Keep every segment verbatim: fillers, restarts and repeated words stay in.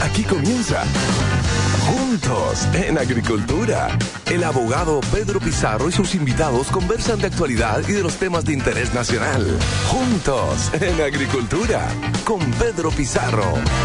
Aquí comienza Juntos en Agricultura. El abogado Pedro Pizarro y sus invitados conversan de actualidad y de los temas de interés nacional. Juntos en Agricultura con Pedro Pizarro.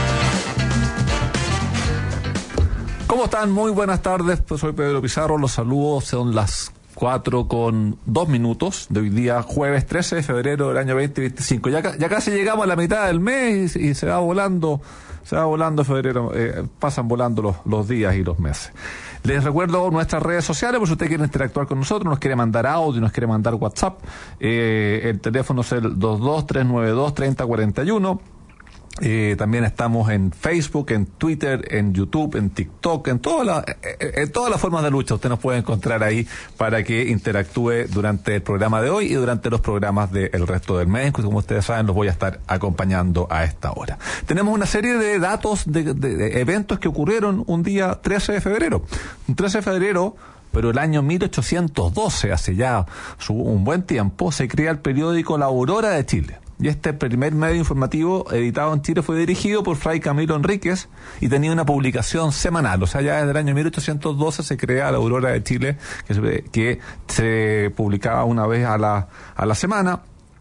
¿Cómo están? Muy buenas tardes. Pues soy Pedro Pizarro. Los saludo. Son las cuatro con dos minutos de hoy día, jueves trece de febrero del año veinte veinticinco. Ya, ya casi llegamos a la mitad del mes y, y se va volando, se va volando febrero, eh, pasan volando los, los días y los meses. Les recuerdo nuestras redes sociales, por si usted quiere interactuar con nosotros, nos quiere mandar audio, nos quiere mandar WhatsApp. Eh, el teléfono es el dos dos tres nueve dos tres cero cuatro uno. Eh, también estamos en Facebook, en Twitter, en YouTube, en TikTok, en todas las en todas las formas de lucha. Usted nos puede encontrar ahí para que interactúe durante el programa de hoy y durante los programas del resto del mes, que como ustedes saben los voy a estar acompañando a esta hora. Tenemos una serie de datos de, de, de eventos que ocurrieron un día trece de febrero. Un trece de febrero, pero el año mil ochocientos doce, hace ya su, un buen tiempo, se crea el periódico La Aurora de Chile. Y este primer medio informativo editado en Chile fue dirigido por Fray Camilo Enríquez y tenía una publicación semanal. O sea, ya desde el año mil ochocientos doce se crea La Aurora de Chile, que se, que se publicaba una vez a la, a la semana.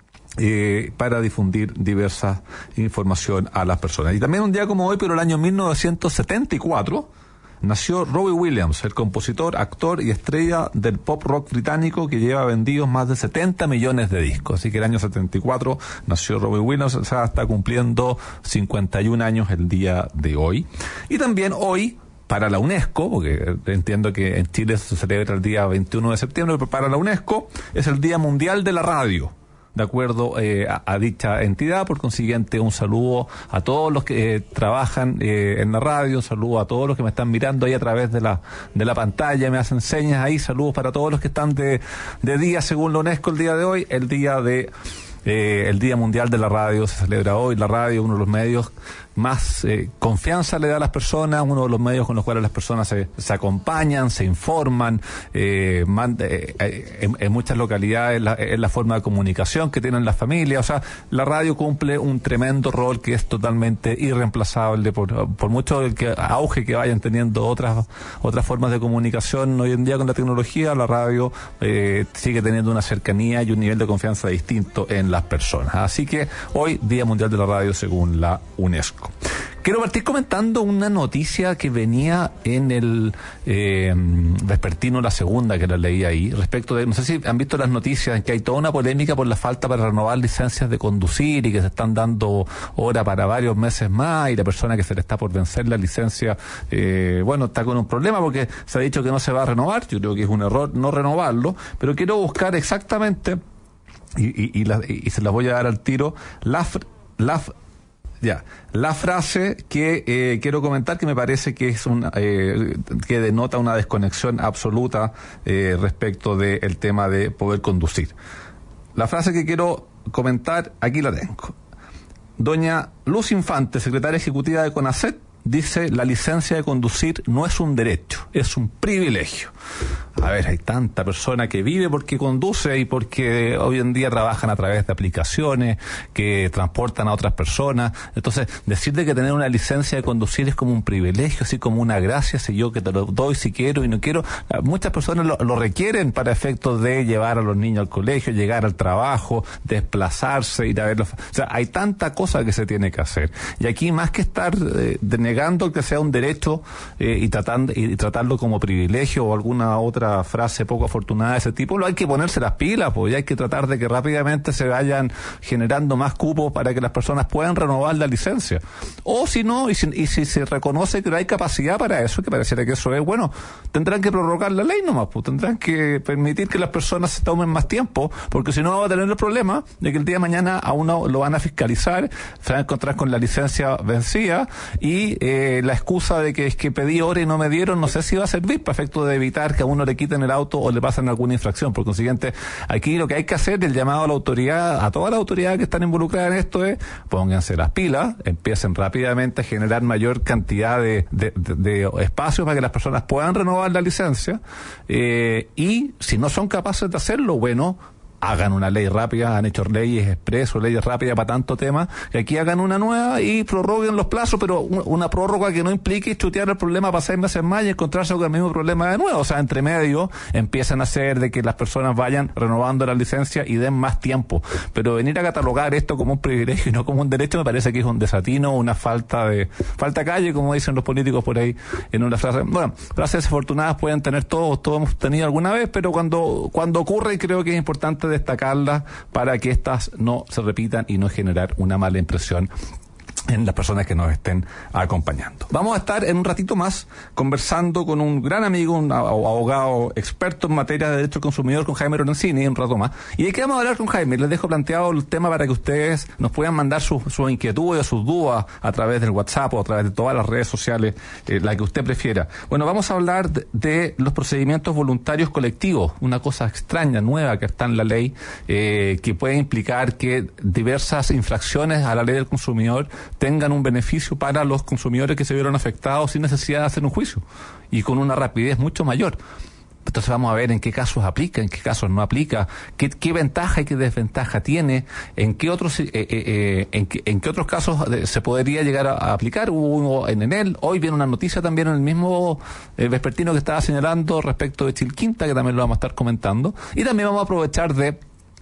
Eh, para difundir diversa información a las personas. Y también un día como hoy, pero el año mil novecientos setenta y cuatro, nació Robbie Williams, el compositor, actor y estrella del pop rock británico que lleva vendidos más de setenta millones de discos. Así que el año setenta y cuatro nació Robbie Williams, o sea, está cumpliendo cincuenta y un años el día de hoy. Y también hoy, para la UNESCO, porque entiendo que en Chile se celebra el día veintiuno de septiembre, pero para la UNESCO es el Día Mundial de la Radio, de acuerdo eh, a, a dicha entidad. Por consiguiente, un saludo a todos los que eh, trabajan eh, en la radio, un saludo a todos los que me están mirando ahí a través de la de la pantalla, me hacen señas ahí, saludos para todos los que están de, de día según la UNESCO el día de hoy, el día de eh, el Día Mundial de la Radio se celebra hoy. La radio, uno de los medios más eh, confianza le da a las personas, uno de los medios con los cuales las personas se, se acompañan, se informan, eh, man, eh, eh, en, en muchas localidades la, es la forma de comunicación que tienen las familias. O sea, la radio cumple un tremendo rol que es totalmente irreemplazable por, por mucho del que auge que vayan teniendo otras otras formas de comunicación. Hoy en día con la tecnología, la radio eh, sigue teniendo una cercanía y un nivel de confianza distinto en las personas. Así que hoy, Día Mundial de la Radio según la UNESCO. Quiero partir comentando una noticia que venía en el eh, vespertino, la segunda que la leí ahí, respecto de, no sé si han visto las noticias, en que hay toda una polémica por la falta para renovar licencias de conducir y que se están dando hora para varios meses más, y la persona que se le está por vencer la licencia, eh, bueno, está con un problema porque se ha dicho que no se va a renovar. Yo creo que es un error no renovarlo, pero quiero buscar exactamente, y, y, y, la, y se las voy a dar al tiro, la, la Ya, la frase que eh, quiero comentar, que me parece que es una, eh, que denota una desconexión absoluta eh, respecto del tema de poder conducir. La frase que quiero comentar, aquí la tengo. Doña Luz Infante, secretaria ejecutiva de CONACET, dice: la licencia de conducir no es un derecho, es un privilegio. A ver, hay tanta persona que vive porque conduce y porque hoy en día trabajan a través de aplicaciones que transportan a otras personas. Entonces, decirte que tener una licencia de conducir es como un privilegio, así como una gracia, si yo que te lo doy si quiero y no quiero. Muchas personas lo, lo requieren para efectos de llevar a los niños al colegio, llegar al trabajo, desplazarse, ir a verlos. O sea, hay tanta cosa que se tiene que hacer. Y aquí, más que estar eh, denegando que sea un derecho eh, y, tratando, y tratarlo como privilegio o alguna otra frase poco afortunada de ese tipo, lo hay que ponerse las pilas, pues, y hay que tratar de que rápidamente se vayan generando más cupos para que las personas puedan renovar la licencia. O si no, y si, y si se reconoce que no hay capacidad para eso, que pareciera que eso es, bueno, tendrán que prorrogar la ley nomás, pues, tendrán que permitir que las personas se tomen más tiempo, porque si no va a tener el problema de que el día de mañana a uno lo van a fiscalizar, se van a encontrar con la licencia vencida y eh, la excusa de que es que pedí hora y no me dieron, no sé si va a servir para efecto de evitar que a uno le quiten el auto o le pasen alguna infracción. Por consiguiente, aquí lo que hay que hacer, el llamado a la autoridad, a todas las autoridades que están involucradas en esto, es: pónganse las pilas, empiecen rápidamente a generar mayor cantidad de, de, de, de espacios para que las personas puedan renovar la licencia, eh, y si no son capaces de hacerlo, bueno, hagan una ley rápida, han hecho leyes expreso, leyes rápidas para tanto tema, que aquí hagan una nueva y prorroguen los plazos, pero una prórroga que no implique chutear el problema para seis meses más y encontrarse con el mismo problema de nuevo. O sea, entre medio empiezan a hacer de que las personas vayan renovando la licencia y den más tiempo. Pero venir a catalogar esto como un privilegio y no como un derecho me parece que es un desatino, una falta de falta calle, como dicen los políticos por ahí en una frase. Bueno, frases desafortunadas pueden tener todos, todos hemos tenido alguna vez, pero cuando cuando ocurre creo que es importante destacarlas para que estas no se repitan y no generar una mala impresión en las personas que nos estén acompañando. Vamos a estar en un ratito más conversando con un gran amigo, un abogado experto en materia de derecho al consumidor, con Jaime Lorenzini, un rato más. ¿Y de qué vamos a hablar con Jaime? Les dejo planteado el tema para que ustedes nos puedan mandar sus su inquietudes, sus dudas a través del WhatsApp o a través de todas las redes sociales, eh, la que usted prefiera. Bueno, vamos a hablar de, de los procedimientos voluntarios colectivos, una cosa extraña, nueva que está en la ley, eh, que puede implicar que diversas infracciones a la ley del consumidor tengan un beneficio para los consumidores que se vieron afectados sin necesidad de hacer un juicio y con una rapidez mucho mayor. Entonces vamos a ver en qué casos aplica, en qué casos no aplica, qué, qué ventaja y qué desventaja tiene, en qué otros eh, eh, eh, en, qué, en qué otros casos se podría llegar a, a aplicar. Hubo uno en Enel, hoy viene una noticia también en el mismo eh, vespertino que estaba señalando respecto de Chilquinta, que también lo vamos a estar comentando, y también vamos a aprovechar de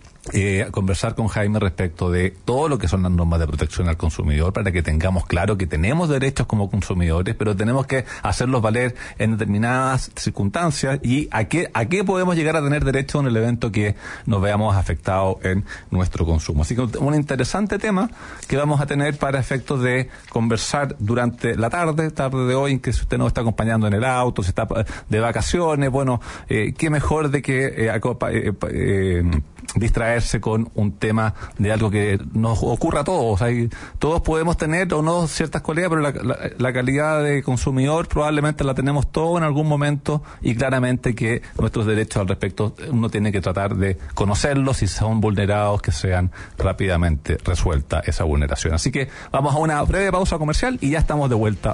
Eh, conversar con Jaime respecto de todo lo que son las normas de protección al consumidor para que tengamos claro que tenemos derechos como consumidores, pero tenemos que hacerlos valer en determinadas circunstancias y a qué, a qué podemos llegar a tener derecho en el evento que nos veamos afectados en nuestro consumo. Así que un interesante tema que vamos a tener para efectos de conversar durante la tarde, tarde de hoy, en que si usted nos está acompañando en el auto, si está de vacaciones, bueno, eh, qué mejor de que eh, acopa, eh, eh, distraerse con un tema de algo que nos ocurra a todos. O sea, todos podemos tener o no ciertas cualidades, pero la, la, la calidad de consumidor probablemente la tenemos todos en algún momento, y claramente que nuestros derechos al respecto uno tiene que tratar de conocerlos, si son vulnerados, que sean rápidamente resuelta esa vulneración. Así que vamos a una breve pausa comercial y ya estamos de vuelta.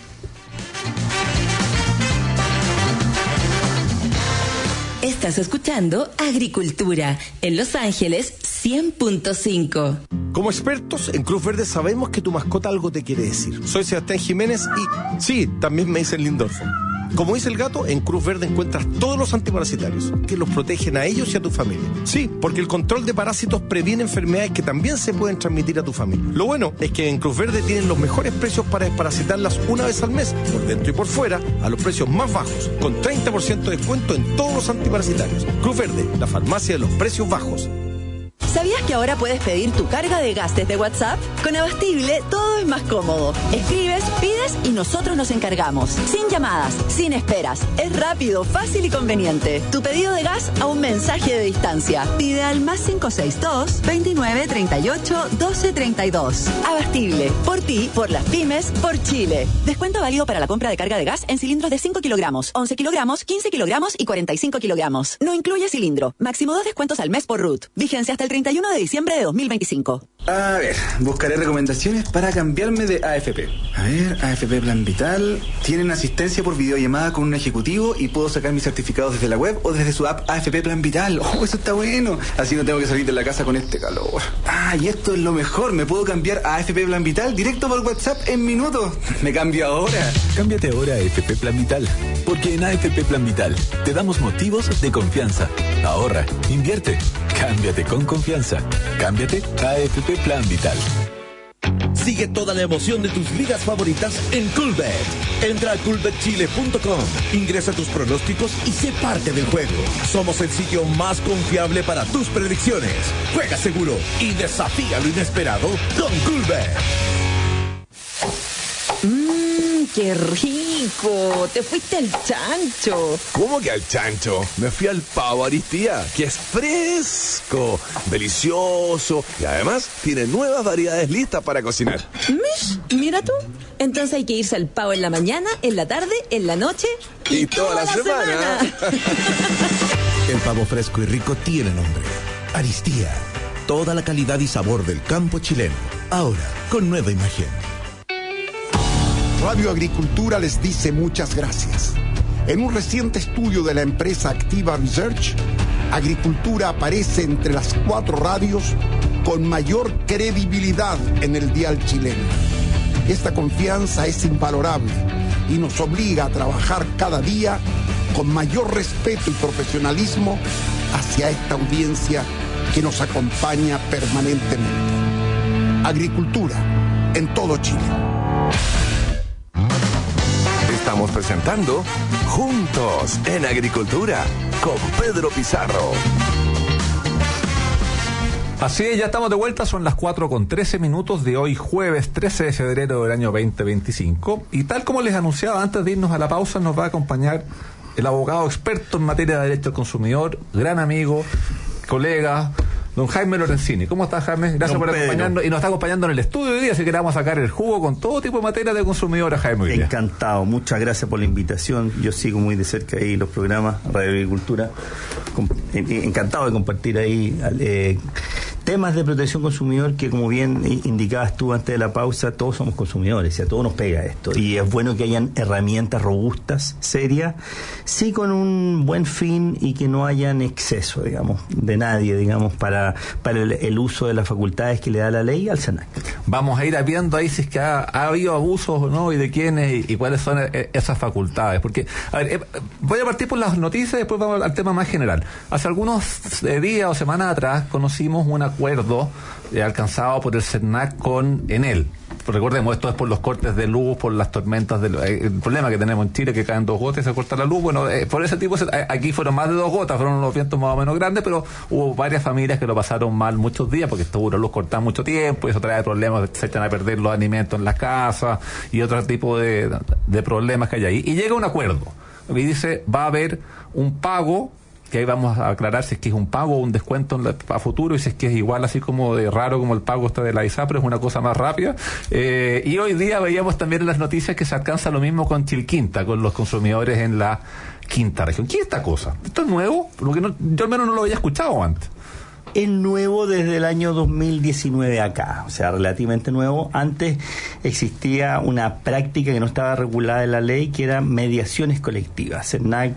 Estás escuchando Agricultura en Los Ángeles cien punto cinco. Como expertos en Cruz Verde sabemos que tu mascota algo te quiere decir. Soy Sebastián Jiménez y sí, también me dicen Lindorfo. Como dice el gato, en Cruz Verde encuentras todos los antiparasitarios que los protegen a ellos y a tu familia. Sí, porque el control de parásitos previene enfermedades que también se pueden transmitir a tu familia. Lo bueno es que en Cruz Verde tienen los mejores precios para desparasitarlas una vez al mes, por dentro y por fuera, a los precios más bajos, con treinta por ciento de descuento en todos los antiparasitarios. Cruz Verde, la farmacia de los precios bajos. ¿Sabías que ahora puedes pedir tu carga de gas desde WhatsApp? Con Abastible todo es más cómodo. Escribes, pides y nosotros nos encargamos. Sin llamadas, sin esperas. Es rápido, fácil y conveniente. Tu pedido de gas a un mensaje de distancia. Pide al más cinco seis dos, veintinueve, treinta y ocho, doce, treinta y dos. Abastible. Por ti, por las pymes, por Chile. Descuento válido para la compra de carga de gas en cilindros de cinco kilogramos, once kilogramos, quince kilogramos y cuarenta y cinco kilogramos. No incluye cilindro. Máximo dos descuentos al mes por R U T. Vigencia hasta el treinta y uno de diciembre de dos mil veinticinco. A ver, buscaré recomendaciones para cambiarme de A F P. A ver, A F P Plan Vital. Tienen asistencia por videollamada con un ejecutivo y puedo sacar mis certificados desde la web o desde su app A F P Plan Vital. Oh, eso está bueno. Así no tengo que salir de la casa con este calor. Ah, y esto es lo mejor. Me puedo cambiar a A F P Plan Vital directo por WhatsApp en minutos. Me cambio ahora. Cámbiate ahora a A F P Plan Vital. Porque en A F P Plan Vital te damos motivos de confianza. Ahorra, invierte, cámbiate con confianza. Cámbiate a A F P Plan Vital. Sigue toda la emoción de tus ligas favoritas en Coolbet. Entra a coolbet chile punto com, ingresa tus pronósticos y sé parte del juego. Somos el sitio más confiable para tus predicciones. Juega seguro y desafía lo inesperado con Coolbet. Mmm, qué rico. Te fuiste al chancho. ¿Cómo que al chancho? Me fui al pavo Aristía, que es fresco, delicioso y además tiene nuevas variedades listas para cocinar. Mish, mira tú. Entonces hay que irse al pavo en la mañana, en la tarde, en la noche y, y toda, toda la, la semana. semana. El pavo fresco y rico tiene nombre: Aristía. Toda la calidad y sabor del campo chileno. Ahora, con nueva imagen. Radio Agricultura les dice muchas gracias. En un reciente estudio de la empresa Activa Research, Agricultura aparece entre las cuatro radios con mayor credibilidad en el dial chileno. Esta confianza es invalorable y nos obliga a trabajar cada día con mayor respeto y profesionalismo hacia esta audiencia que nos acompaña permanentemente. Agricultura en todo Chile. Estamos presentando Juntos en Agricultura con Pedro Pizarro. Así es, ya estamos de vuelta, son las cuatro con trece minutos de hoy jueves trece de febrero del año veinte veinticinco, y tal como les anunciaba antes de irnos a la pausa, nos va a acompañar el abogado experto en materia de derecho al consumidor, gran amigo, colega, don Jaime Lorenzini. ¿Cómo estás, Jaime? Gracias don por Pedro. acompañarnos, y nos está acompañando en el estudio hoy día, así que le vamos a sacar el jugo con todo tipo de materia de consumidor a Jaime hoy día. Encantado, muchas gracias por la invitación. Yo sigo muy de cerca ahí los programas Radio Agricultura. Encantado de compartir ahí eh, temas de protección consumidor que, como bien indicabas tú antes de la pausa, todos somos consumidores y a todos nos pega esto, y es bueno que hayan herramientas robustas, serias, sí, con un buen fin, y que no hayan exceso, digamos, de nadie, digamos, para, para el, el uso de las facultades que le da la ley al SENAC. Vamos a ir viendo ahí si es que ha, ha habido abusos o no, y de quiénes, y, y cuáles son esas facultades, porque, a ver, eh, voy a partir por las noticias y después vamos al tema más general. Hace algunos eh, días o semanas atrás conocimos un acuerdo eh, alcanzado por el SENAC con Enel. Recordemos, esto es por los cortes de luz, por las tormentas, de, eh, el problema que tenemos en Chile, que caen dos gotas y se corta la luz. Bueno, eh, por ese tipo, eh, aquí fueron más de dos gotas, fueron unos vientos más o menos grandes, pero hubo varias familias que lo pasaron mal muchos días, porque estuvo la luz cortada mucho tiempo, y eso trae problemas, se echan a perder los alimentos en las casas, y otro tipo de, de problemas que hay ahí. Y llega un acuerdo, y dice, va a haber un pago, que ahí vamos a aclarar si es que es un pago o un descuento en la, a futuro, y si es que es igual, así como de raro como el pago está de la ISAPRE, es una cosa más rápida. Eh, y hoy día veíamos también en las noticias que se alcanza lo mismo con Chilquinta, con los consumidores en la quinta región. ¿Qué es esta cosa? ¿Esto es nuevo? Porque no, yo al menos no lo había escuchado antes. Es nuevo desde el año dos mil diecinueve acá, o sea, relativamente nuevo. Antes existía una práctica que no estaba regulada en la ley, que era mediaciones colectivas. SENAC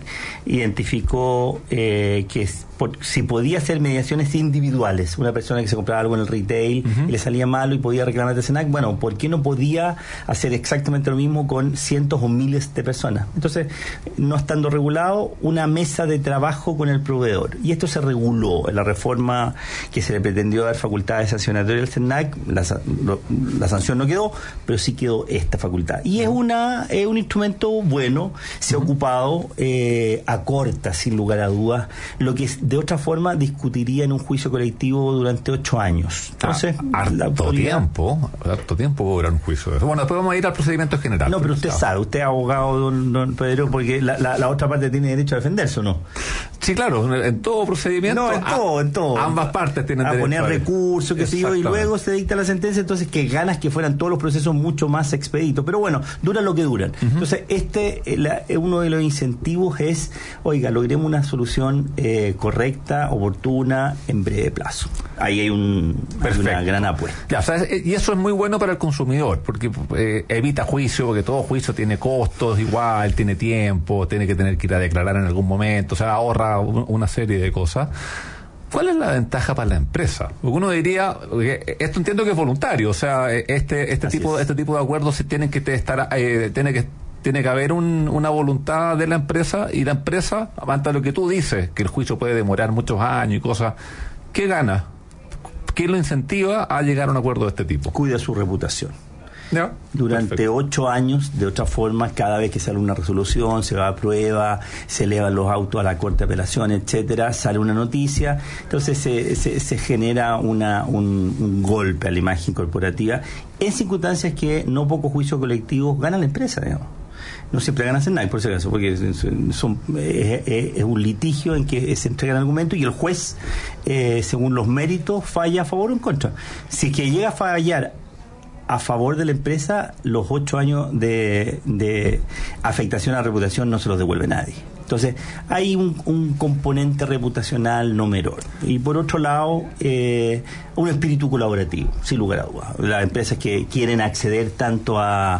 identificó eh, que por, si podía hacer mediaciones individuales, una persona que se compraba algo en el retail uh-huh. y le salía malo y podía reclamar de SENAC, bueno, ¿por qué no podía hacer exactamente lo mismo con cientos o miles de personas? Entonces, no estando regulado, una mesa de trabajo con el proveedor. Y esto se reguló en la reforma que se le pretendió dar facultades sancionatorias al SENAC. La, lo, la sanción no quedó, pero sí quedó esta facultad. Y es una es un instrumento bueno, se ha uh-huh. ocupado, eh, acorta, sin lugar a dudas, lo que de otra forma discutiría en un juicio colectivo durante ocho años. Entonces, ah, harto autoridad... tiempo, harto tiempo cobra un juicio. Bueno, después vamos a ir al procedimiento general. No, pero usted sabe, sabe usted es abogado, don, don Pedro, porque la, la, la otra parte tiene derecho a defenderse, ¿o no? Sí, claro, en todo procedimiento. No, en todo, en todo. Ambas partes tienen a derecho poner a recursos, qué sé yo, y luego se dicta la sentencia. Entonces, que ganas que fueran todos los procesos mucho más expeditos. Pero bueno, duran lo que duran. Uh-huh. Entonces, este la, uno de los incentivos es, oiga, logremos una solución eh, correcta, oportuna, en breve plazo. Ahí hay, un, hay una gran apuesta. Ya, o sea, y eso es muy bueno para el consumidor, porque eh, evita juicio, porque todo juicio tiene costos igual, tiene tiempo, tiene que tener que ir a declarar en algún momento, o sea, ahorra una serie de cosas. ¿Cuál es la ventaja para la empresa? Porque uno diría, esto entiendo que es voluntario, o sea, este este tipo este tipo de acuerdos se tienen que estar eh, tiene que tiene que haber un, una voluntad de la empresa, y la empresa, ante lo que tú dices, que el juicio puede demorar muchos años y cosas, ¿qué gana? ¿Qué lo incentiva a llegar a un acuerdo de este tipo? Cuida su reputación. ¿No? Durante Perfecto. ocho años, de otra forma, cada vez que sale una resolución, se va a prueba, se elevan los autos a la Corte de Apelación, etcétera, sale una noticia, entonces se, se, se genera una, un, un golpe a la imagen corporativa, en circunstancias que no pocos juicios colectivos gana la empresa, digamos. No siempre gana SENAC, por si acaso, porque son, es, es un litigio en que se entregan argumentos y el juez, eh, según los méritos, falla a favor o en contra. Si es que llega a fallar a favor de la empresa, los ocho años de, de afectación a la reputación no se los devuelve nadie. Entonces, hay un, un componente reputacional no menor. Y por otro lado, eh, un espíritu colaborativo, sin lugar a dudas. Las empresas que quieren acceder tanto a,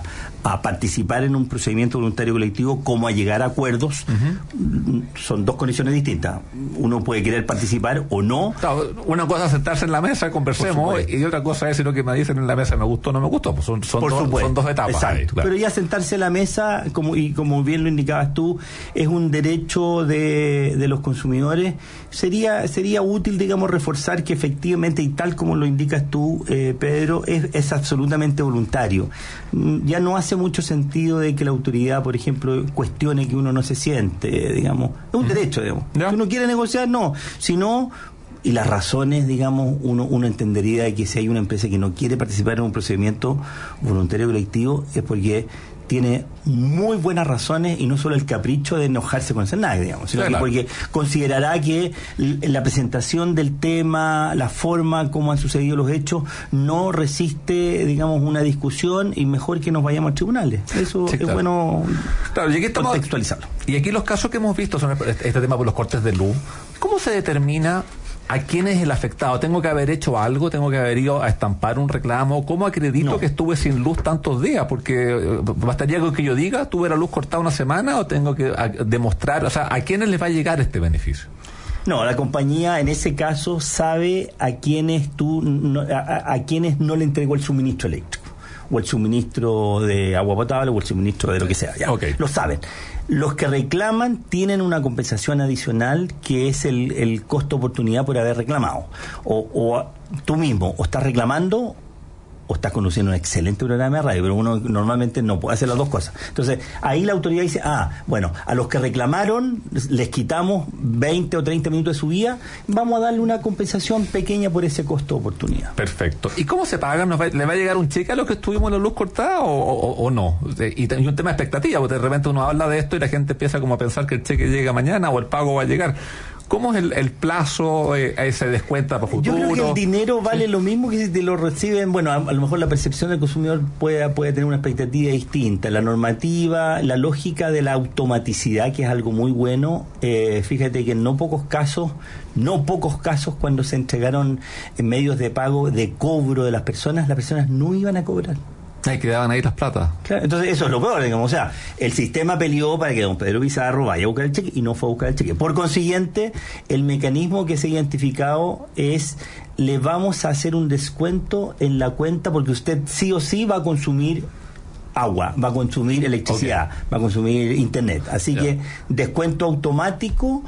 a participar en un procedimiento voluntario colectivo como a llegar a acuerdos. Uh-huh. Son dos condiciones distintas. Uno puede querer participar o no. Claro, una cosa es sentarse en la mesa, conversemos, y otra cosa es si lo que me dicen en la mesa me gustó o no me gustó. Pues son, son, Por dos, son dos etapas. Exacto. Ahí, claro. Pero ya sentarse en la mesa, como y como bien lo indicabas tú, es un derecho de, de los consumidores. Sería sería útil, digamos, reforzar que efectivamente, y tal como lo indicas tú, eh, Pedro, es, es absolutamente voluntario. Ya no hace mucho sentido de que la autoridad, por ejemplo, cuestione que uno no se siente, digamos. Es un derecho, digamos. ¿Ya? Si uno quiere negociar, no. Si no, y las razones, digamos, uno, uno entendería de que si hay una empresa que no quiere participar en un procedimiento voluntario colectivo es porque tiene muy buenas razones y no solo el capricho de enojarse con CERNAC, digamos, sino claro, que porque considerará que la presentación del tema, la forma como han sucedido los hechos, no resiste, digamos, una discusión y mejor que nos vayamos a tribunales. Eso sí, es claro. bueno claro, y aquí estamos, contextualizarlo. Y aquí los casos que hemos visto son este tema por los cortes de luz. ¿Cómo se determina a quién es el afectado? ¿Tengo que haber hecho algo? ¿Tengo que haber ido a estampar un reclamo? ¿Cómo acredito no. que estuve sin luz tantos días? Porque bastaría con que yo diga, tuve la luz cortada una semana, o tengo que a, demostrar, o sea, ¿a quiénes les va a llegar este beneficio? No, la compañía en ese caso sabe a quienes tú no, a, a quienes no le entregó el suministro eléctrico, o el suministro de agua potable, o el suministro de lo que sea, ya, okay. Lo saben. Los que reclaman tienen una compensación adicional que es el, el costo oportunidad por haber reclamado. O, o tú mismo, o estás reclamando o estás conduciendo un excelente programa de radio, pero uno normalmente no puede hacer las dos cosas. Entonces, ahí la autoridad dice, ah, bueno, a los que reclamaron les quitamos veinte o treinta minutos de su vida, vamos a darle una compensación pequeña por ese costo de oportunidad. Perfecto. ¿Y cómo se pagan? ¿Le va a llegar un cheque a los que estuvimos en la luz cortada o, o, o no? Y, y un tema de expectativa, porque de repente uno habla de esto y la gente empieza como a pensar que el cheque llega mañana o el pago va a llegar. ¿Cómo es el, el plazo? Eh, ¿Se descuenta para futuro? Yo creo que el dinero vale sí. lo mismo que si te lo reciben. Bueno, a, a lo mejor la percepción del consumidor puede, puede tener una expectativa distinta. La normativa, la lógica de la automaticidad, que es algo muy bueno. Eh, fíjate que en no pocos casos, no pocos casos cuando se entregaron en medios de pago de cobro de las personas, las personas no iban a cobrar. Ay, quedaban ahí las platas. Claro, entonces eso es lo peor, digamos. O sea, el sistema peleó para que don Pedro Pizarro vaya a buscar el cheque y no fue a buscar el cheque. Por consiguiente, el mecanismo que se ha identificado es: le vamos a hacer un descuento en la cuenta porque usted sí o sí va a consumir agua, va a consumir electricidad, okay. va a consumir internet. Así yeah. que descuento automático.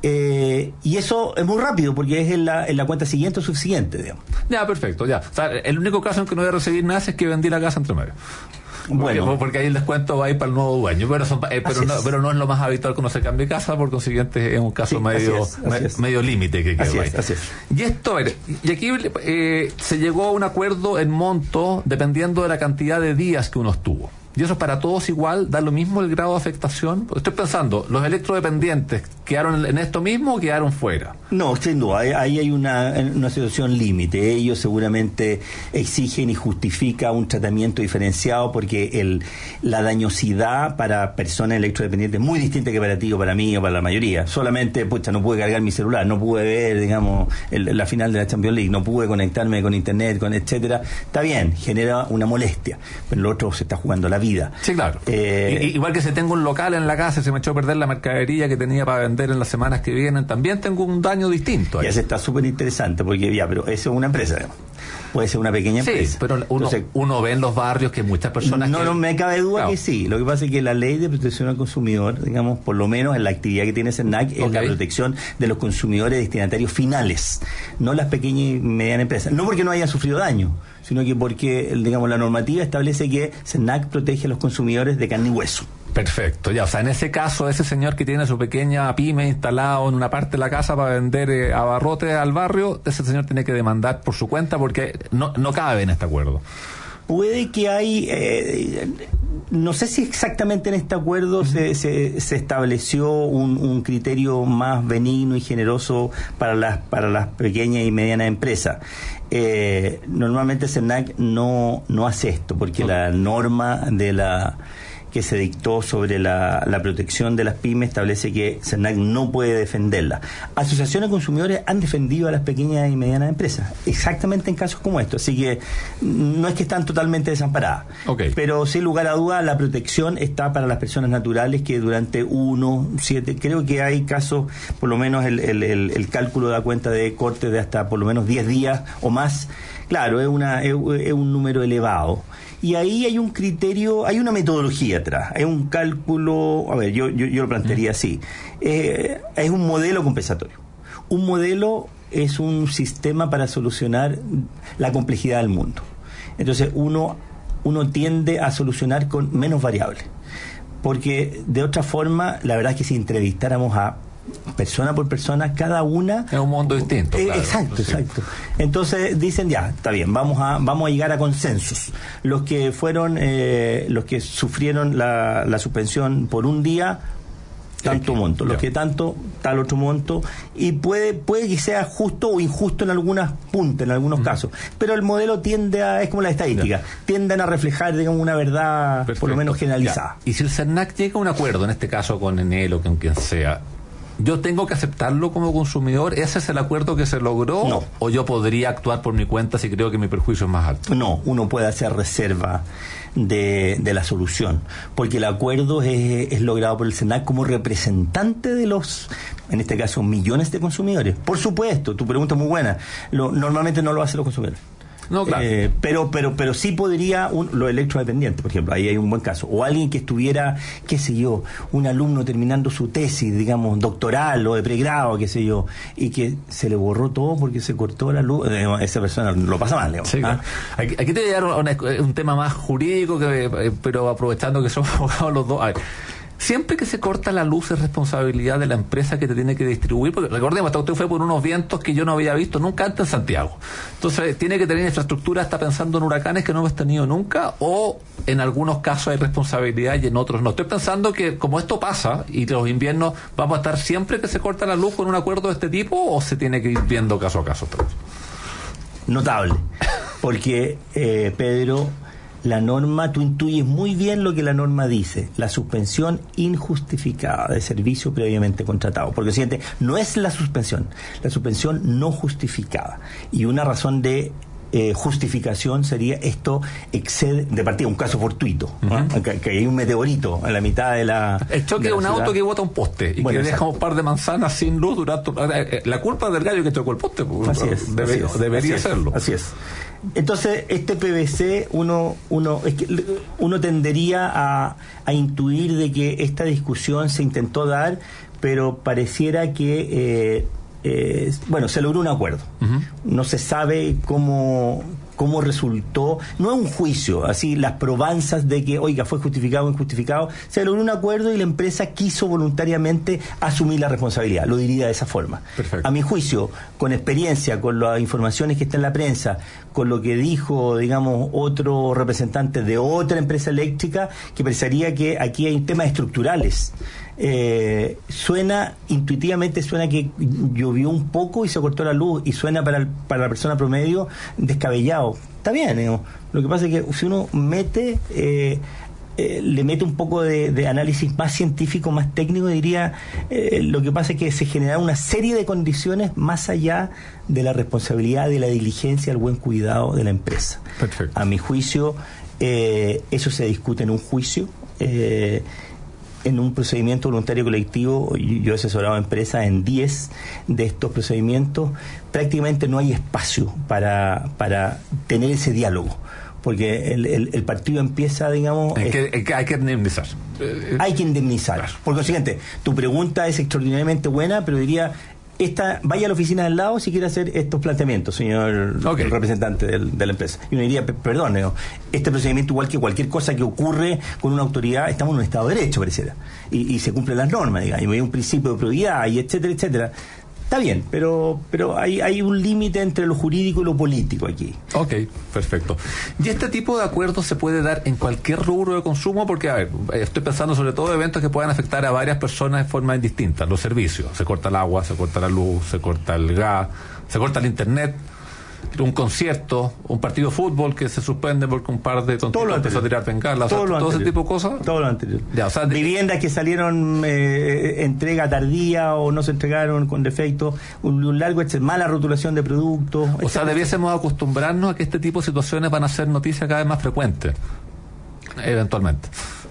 Eh, y eso es muy rápido porque es en la, en la cuenta siguiente o subsiguiente, digamos. Ya, perfecto, ya. O sea, el único caso en que no voy a recibir nada es que vendí la casa entre medio. Bueno, porque, porque ahí el descuento va a ir para el nuevo dueño, pero, son, eh, pero, no, pero no es lo más habitual que uno se cambie casa, por consiguiente es un caso sí, medio es, me, medio límite que quedó ahí. Es, así es. Y esto, y aquí eh, se llegó a un acuerdo en monto dependiendo de la cantidad de días que uno estuvo. Y eso para todos igual, da lo mismo el grado de afectación. Estoy pensando, ¿los electrodependientes quedaron en esto mismo o quedaron fuera? No, sin duda, ahí hay una, una situación límite. Ellos seguramente exigen y justifican un tratamiento diferenciado porque el, la dañosidad para personas electrodependientes es muy distinta que para ti o para mí o para la mayoría. Solamente, pucha, no pude cargar mi celular, no pude ver, digamos, el, la final de la Champions League, no pude conectarme con internet, con etcétera. Está bien, genera una molestia, pero el otro se está jugando la vida. Sí, claro. Eh, igual que si tengo un local en la casa y se me echó a perder la mercadería que tenía para vender en las semanas que vienen, también tengo un daño distinto ahí. Y eso está súper interesante porque ya, pero eso es una empresa, digamos. Puede ser una pequeña sí, empresa. Pero uno, Entonces, uno ve en los barrios que muchas personas... No, que, no me cabe duda claro. que sí. Lo que pasa es que la ley de protección al consumidor, digamos, por lo menos en la actividad que tiene CERNAC, es okay. la protección de los consumidores destinatarios finales, no las pequeñas y medianas empresas. No porque no hayan sufrido daño, sino que porque, digamos, la normativa establece que CERNAC protege a los consumidores de carne y hueso. Perfecto, ya, o sea, en ese caso, ese señor que tiene su pequeña pyme instalado en una parte de la casa para vender eh, abarrotes al barrio, ese señor tiene que demandar por su cuenta porque no, no cabe en este acuerdo. Puede que hay, eh, no sé si exactamente en este acuerdo uh-huh. se, se, se estableció un, un criterio más benigno y generoso para las, para las pequeñas y medianas empresas. Eh, normalmente CERNAC no, no hace esto porque uh-huh. la norma de la que se dictó sobre la, la protección de las pymes establece que CERNAC no puede defenderla. Asociaciones de consumidores han defendido a las pequeñas y medianas empresas, exactamente en casos como estos, así que no es que están totalmente desamparadas. Okay. Pero sin lugar a duda la protección está para las personas naturales que durante uno, siete, creo que hay casos, por lo menos el, el, el, el cálculo da cuenta de cortes de hasta por lo menos diez días o más. Claro, es, una, es, es un número elevado. Y ahí hay un criterio, hay una metodología atrás, hay un cálculo, a ver, yo, yo, yo lo plantearía así, eh, es un modelo compensatorio. Un modelo es un sistema para solucionar la complejidad del mundo. Entonces uno, uno tiende a solucionar con menos variables, porque de otra forma, la verdad es que si entrevistáramos a persona por persona, cada una es un mundo distinto. Eh, claro, exacto, sí. exacto. Entonces dicen ya, está bien, vamos a vamos a llegar a consensos. Los que fueron, eh, los que sufrieron la, la suspensión por un día, tanto monto, los que tanto, tal otro monto, y puede puede que sea justo o injusto en algunas puntas, en algunos uh-huh. casos, pero el modelo tiende a, es como la estadística, ya. tienden a reflejar, digamos, una verdad Perfecto. por lo menos generalizada. Ya. Y si el CERNAC llega a un acuerdo, en este caso con Enel o con quien sea, ¿yo tengo que aceptarlo como consumidor? ¿Ese es el acuerdo que se logró? No. ¿O yo podría actuar por mi cuenta si creo que mi perjuicio es más alto? No, uno puede hacer reserva de, de la solución, porque el acuerdo es, es logrado por el CERNAC como representante de los, en este caso, millones de consumidores. Por supuesto, tu pregunta es muy buena. Lo, normalmente no lo hacen los consumidores. No, claro. Eh, pero, pero, pero sí podría un, los electrodependientes, por ejemplo, ahí hay un buen caso. O alguien que estuviera, qué sé yo, un alumno terminando su tesis, digamos, doctoral o de pregrado, qué sé yo, y que se le borró todo porque se cortó la luz. Eh, esa persona lo pasa mal, digamos. Sí, claro. ¿Ah? Aquí, aquí te voy a dar un, un tema más jurídico, que, eh, pero aprovechando que somos abogados los dos. A ver. Siempre que se corta la luz es responsabilidad de la empresa que te tiene que distribuir, porque recordemos, hasta usted fue por unos vientos que yo no había visto nunca antes en Santiago. Entonces, tiene que tener infraestructura, está pensando en huracanes que no hemos tenido nunca, o en algunos casos hay responsabilidad y en otros no. Estoy pensando que como esto pasa, y los inviernos, ¿vamos a estar siempre que se corta la luz con un acuerdo de este tipo, o se tiene que ir viendo caso a caso? Notable, porque, eh, Pedro, la norma, tú intuyes muy bien lo que la norma dice, la suspensión injustificada de servicio previamente contratado, porque siguiente, no es la suspensión, la suspensión no justificada, y una razón de eh, justificación sería esto excede, de partida, un caso fortuito, uh-huh. que, que hay un meteorito en la mitad de la el choque de un ciudad. Auto que bota un poste y bueno, que exacto. deja un par de manzanas sin luz durante la culpa del gallo que chocó el poste, así es, Debe, así es, debería así serlo es, así es. Entonces, este P V C, uno uno es que uno tendería a, a intuir de que esta discusión se intentó dar, pero pareciera que, eh, eh, bueno, se logró un acuerdo. Uh-huh. No se sabe cómo cómo resultó, no es un juicio, así las probanzas de que, oiga, fue justificado o injustificado, se logró un acuerdo y la empresa quiso voluntariamente asumir la responsabilidad, lo diría de esa forma. Perfecto. A mi juicio, con experiencia, con las informaciones que está en la prensa, con lo que dijo, digamos, otro representante de otra empresa eléctrica, que pensaría que aquí hay temas estructurales. Eh, suena, intuitivamente suena que llovió un poco y se cortó la luz, y suena para, el, para la persona promedio descabellado. Está bien, ¿no? Lo que pasa es que si uno mete eh, eh, le mete un poco de, de análisis más científico, más técnico, diría, eh, lo que pasa es que se generaron una serie de condiciones más allá de la responsabilidad, de la diligencia, el buen cuidado de la empresa. Perfecto. A mi juicio, eh, eso se discute en un juicio, eh, en un procedimiento voluntario colectivo. Yo he asesorado a empresas en diez de estos procedimientos. Prácticamente no hay espacio para, para tener ese diálogo, porque el, el, el partido empieza, digamos... Es que, es que hay que indemnizar. Hay que indemnizar. Claro. Por consiguiente, tu pregunta es extraordinariamente buena, pero diría... Esta, vaya a la oficina del lado si quiere hacer estos planteamientos, señor okay. el representante del, de la empresa. Y uno diría, perdón, ¿no? Este procedimiento, igual que cualquier cosa que ocurre con una autoridad, estamos en un Estado de Derecho, pareciera. Y, y se cumplen las normas, digamos, y hay un principio de probidad, y etcétera, etcétera. Está bien, pero pero hay, hay un límite entre lo jurídico y lo político aquí. Ok, perfecto. ¿Y este tipo de acuerdos se puede dar en cualquier rubro de consumo? Porque, a ver, estoy pensando sobre todo en eventos que puedan afectar a varias personas de forma indistinta. Los servicios, se corta el agua, se corta la luz, se corta el gas, se corta el internet. un concierto, un partido de fútbol que se suspende porque un par de tontitos empezó a tirar bengalas, todo, o sea, todo ese tipo de cosas. Todo lo anterior. Ya, o sea, de... Viviendas que salieron eh, entrega tardía o no se entregaron con defecto, un, un largo mala rotulación de productos. O sea, debiésemos acostumbrarnos a que este tipo de situaciones van a ser noticias cada vez más frecuentes, eventualmente.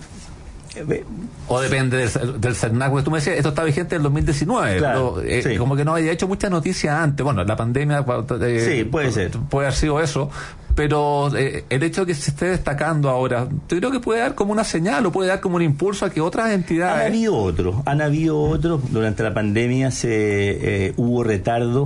O depende del, del CERNAC, porque tú me decías, esto está vigente en el dos mil diecinueve, claro, pero eh, sí. como que no había hecho mucha noticia antes. Bueno, la pandemia eh, sí, puede ser. Puede haber sido eso, pero eh, el hecho de que se esté destacando ahora, yo creo que puede dar como una señal o puede dar como un impulso a que otras entidades... Han habido otros, han habido otros. Durante la pandemia se eh, hubo retardo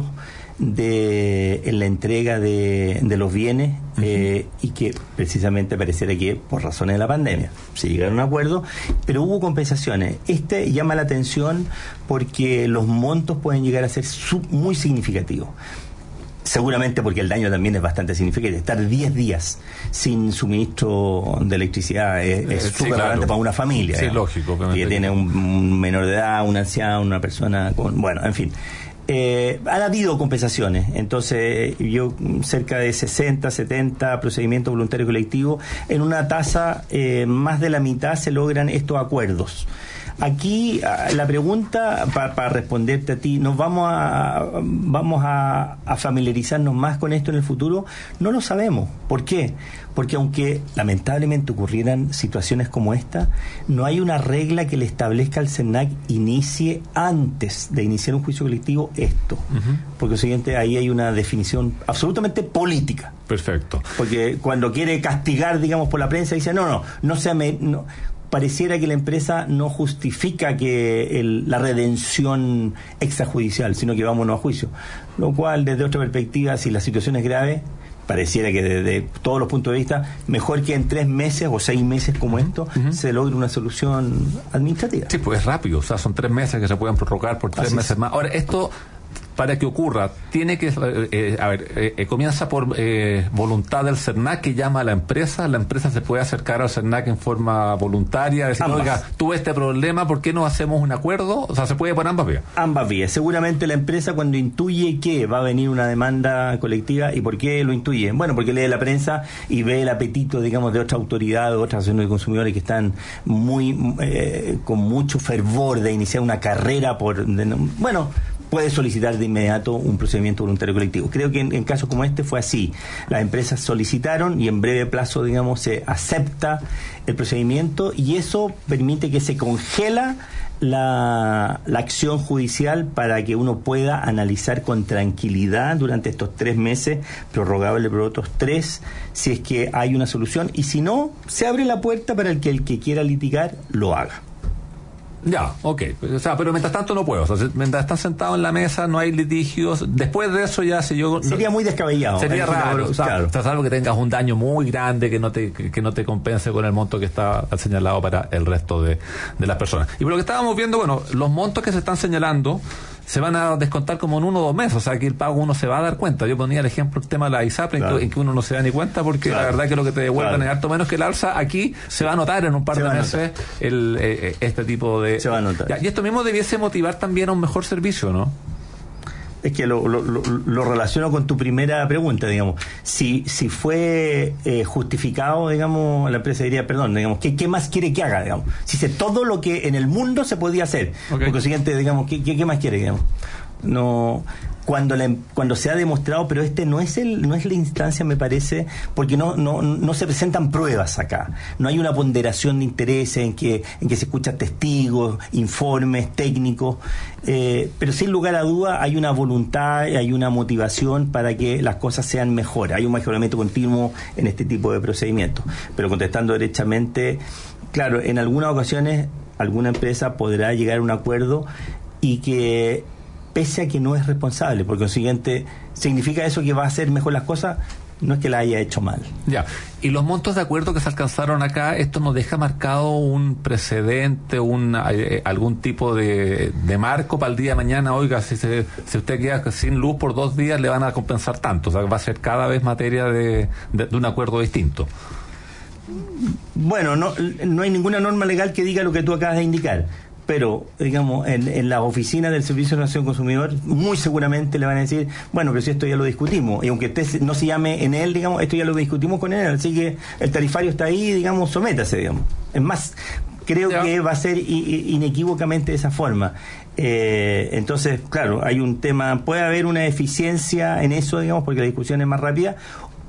de en la entrega de, de los bienes, uh-huh. eh, y que precisamente pareciera que por razones de la pandemia se llegaron a un acuerdo, pero hubo compensaciones. Este llama la atención porque los montos pueden llegar a ser sub, muy significativos. Seguramente porque el daño también es bastante significativo. Estar diez días sin suministro de electricidad es, es súper sí, claro. para una familia. Sí, digamos, lógico. Que tiene un, un menor de edad, un anciano, una persona con... Bueno, en fin. Eh, han habido compensaciones, entonces yo cerca de sesenta, setenta procedimientos voluntarios colectivos, en una tasa eh, más de la mitad se logran estos acuerdos. Aquí la pregunta, para pa responderte a ti, ¿nos vamos a vamos a, a familiarizarnos más con esto en el futuro? No lo sabemos. ¿Por qué? Porque aunque lamentablemente ocurrieran situaciones como esta, no hay una regla que le establezca al CERNAC inicie antes de iniciar un juicio colectivo esto. Uh-huh. Porque lo siguiente, ahí hay una definición absolutamente política. Perfecto. Porque cuando quiere castigar, digamos, por la prensa, dice, no, no, no se me... No, pareciera que la empresa no justifica que el, la redención extrajudicial, sino que vámonos a juicio. Lo cual, desde otra perspectiva, si la situación es grave, pareciera que desde todos los puntos de vista, mejor que en tres meses o seis meses como esto, uh-huh. se logre una solución administrativa. Sí, pues es rápido, o sea, son tres meses que se pueden prorrogar por tres Así meses es. más. Ahora, esto... Para que ocurra, tiene que, eh, a ver, eh, comienza por eh, voluntad del CERNAC que llama a la empresa, la empresa se puede acercar al CERNAC en forma voluntaria, decir, ambas. Oiga, tuve este problema, ¿por qué no hacemos un acuerdo? O sea, se puede por ambas vías. Ambas vías. Seguramente la empresa cuando intuye que va a venir una demanda colectiva, ¿y por qué lo intuye? Bueno, porque lee la prensa y ve el apetito, digamos, de otra autoridad, de otras asociaciones de consumidores que están muy, eh, con mucho fervor de iniciar una carrera por, de, bueno, puede solicitar de inmediato un procedimiento voluntario colectivo. Creo que en, en casos como este fue así. Las empresas solicitaron y en breve plazo, digamos, se acepta el procedimiento y eso permite que se congela la, la acción judicial para que uno pueda analizar con tranquilidad durante estos tres meses, prorrogable por otros tres, si es que hay una solución, y si no, se abre la puerta para el que el que quiera litigar lo haga. Ya, ok. O sea, pero mientras tanto no puedo. O sea, mientras están sentados en la mesa, no hay litigios. Después de eso ya si yo... Sería muy descabellado. Sería raro. O sea, claro. Salvo que tengas un daño muy grande que no te que, que no te compense con el monto que está señalado para el resto de, de las personas. Y por lo que estábamos viendo, bueno, los montos que se están señalando se van a descontar como en uno o dos meses, o sea que el pago uno se va a dar cuenta. Yo ponía el ejemplo, el tema de la ISAPRE, claro. en, que, en que uno no se da ni cuenta porque claro. la verdad que lo que te devuelven claro. es harto menos que el alza. Aquí se va a notar en un par se de meses el, eh, este tipo de... Se va a notar. Ya, y esto mismo debiese motivar también a un mejor servicio, ¿no? Es que lo, lo, lo, lo relaciono con tu primera pregunta, digamos. Si si fue eh, justificado, digamos, la empresa diría, perdón, digamos, ¿qué, qué más quiere que haga, digamos? Si sé todo lo que en el mundo se podía hacer. Okay. Por consiguiente, digamos, ¿qué, qué, qué más quiere, digamos? No... Cuando, la, cuando se ha demostrado, pero este no es el no es la instancia, me parece, porque no no no se presentan pruebas acá, no hay una ponderación de intereses en que en que se escuchan testigos, informes técnicos, eh, pero sin lugar a duda hay una voluntad, hay una motivación para que las cosas sean mejores, hay un mejoramiento continuo en este tipo de procedimientos. Pero contestando derechamente, claro, en algunas ocasiones alguna empresa podrá llegar a un acuerdo y que pese a que no es responsable, por consiguiente, ¿significa eso que va a hacer mejor las cosas? No es que la haya hecho mal. Ya, y los montos de acuerdo que se alcanzaron acá, ¿esto nos deja marcado un precedente, un eh, algún tipo de, de marco para el día de mañana? Oiga, si, se, si usted queda sin luz por dos días, le van a compensar tanto. O sea, va a ser cada vez materia de, de, de un acuerdo distinto. Bueno, no, no hay ninguna norma legal que diga lo que tú acabas de indicar. pero, digamos, en, en las oficinas del Servicio Nacional del Consumidor, muy seguramente le van a decir, bueno, pero si esto ya lo discutimos, y aunque usted no se llame en él, digamos, esto ya lo discutimos con él, así que el tarifario está ahí, digamos, sométase, digamos. Es más, creo ya. que va a ser i- inequívocamente de esa forma. Eh, entonces, claro, hay un tema, puede haber una eficiencia en eso, digamos, porque la discusión es más rápida,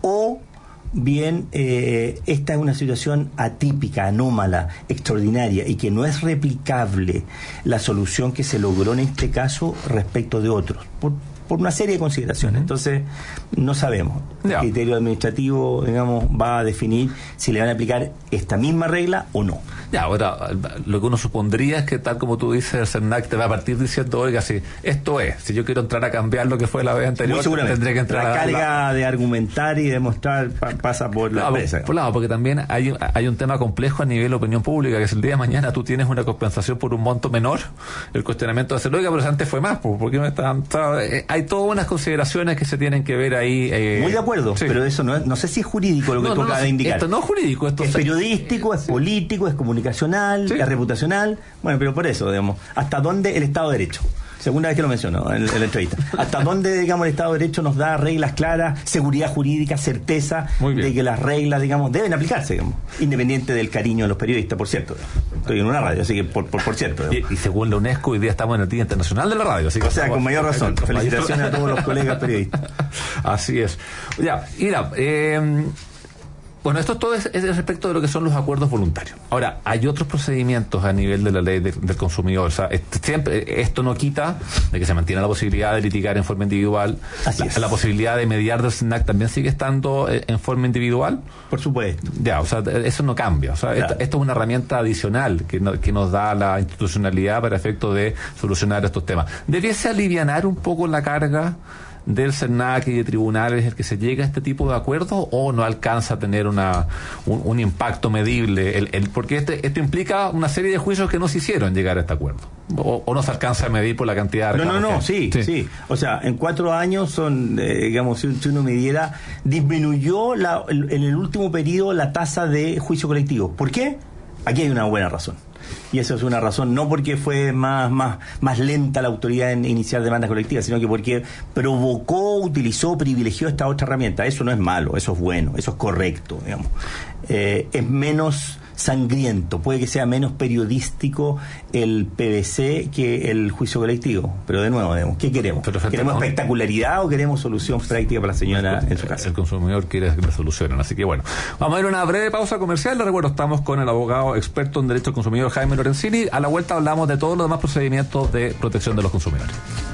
o bien eh, esta es una situación atípica, anómala, extraordinaria, y que no es replicable la solución que se logró en este caso respecto de otros, por, por una serie de consideraciones. Entonces, no sabemos. Ya. El criterio administrativo, digamos, va a definir si le van a aplicar esta misma regla o no. Ya, ahora, lo que uno supondría es que, tal como tú dices, el CERNAC te va a partir diciendo, oiga, si esto es, si yo quiero entrar a cambiar lo que fue la vez anterior, tendré que entrar la a... La carga de argumentar y demostrar pa, pasa por la no, empresa. Por lado, porque también hay, hay un tema complejo a nivel de opinión pública, que si el día de mañana tú tienes una compensación por un monto menor, el cuestionamiento de hacer, oiga, pero antes fue más, ¿por qué me están...? Hay todas unas consideraciones que se tienen que ver ahí. Eh, Muy de acuerdo, sí. Pero eso no es, no sé si es jurídico lo que no, tú no, acabas no, de indicar. Esto no es jurídico, esto es se... periodístico, es sí. político, es comunicacional, sí. es reputacional. Bueno, pero por eso, digamos, ¿hasta dónde el Estado de Derecho? Segunda vez que lo menciono en, en la entrevista. ¿Hasta dónde, digamos, el Estado de Derecho nos da reglas claras, seguridad jurídica, certeza de que las reglas, digamos, deben aplicarse, digamos, independiente del cariño de los periodistas, por cierto? Estoy en una radio, así que por, por, por cierto. Y, y según la UNESCO, hoy día estamos en el Día Internacional de la Radio. Así que o sea, con mayor razón. Con felicitaciones mayor... a todos los colegas periodistas. Así es. Ya, mira, eh... Bueno, esto todo es, es respecto de lo que son los acuerdos voluntarios. Ahora, hay otros procedimientos a nivel de la ley de, del consumidor. O sea, este, siempre, esto no quita de que se mantiene la posibilidad de litigar en forma individual. Así la, es. la posibilidad de mediar del SERNAC también sigue estando en forma individual. Por supuesto. Ya, o sea, eso no cambia. O sea, claro. esto, esto es una herramienta adicional que, no, que nos da la institucionalidad para efecto de solucionar estos temas. ¿Debiese alivianar un poco la carga del SERNAC y de tribunales el que se llega a este tipo de acuerdos, o no alcanza a tener una un, un impacto medible? El, el, porque este, esto implica una serie de juicios que no se hicieron llegar a este acuerdo. O, o no se alcanza a medir por la cantidad de... No, no, no, sí, sí, sí. O sea, en cuatro años son, eh, digamos, si, si uno midiera, disminuyó la, el, en el último periodo la tasa de juicio colectivo. ¿Por qué? Aquí hay una buena razón. Y eso es una razón, no porque fue más, más, más lenta la autoridad en iniciar demandas colectivas, sino que porque provocó, utilizó, privilegió esta otra herramienta. Eso no es malo, eso es bueno, eso es correcto, digamos. Eh, es menos sangriento, puede que sea menos periodístico el P V C que el juicio colectivo, pero de nuevo, digamos, ¿qué queremos? Perfecto. ¿Queremos espectacularidad o queremos solución práctica para la señora en su casa? El consumidor quiere que le solucionen, así que bueno, vamos a ir a una breve pausa comercial. Les recuerdo, estamos con el abogado experto en derecho al consumidor Jaime Lorenzini. A la vuelta hablamos de todos los demás procedimientos de protección de los consumidores.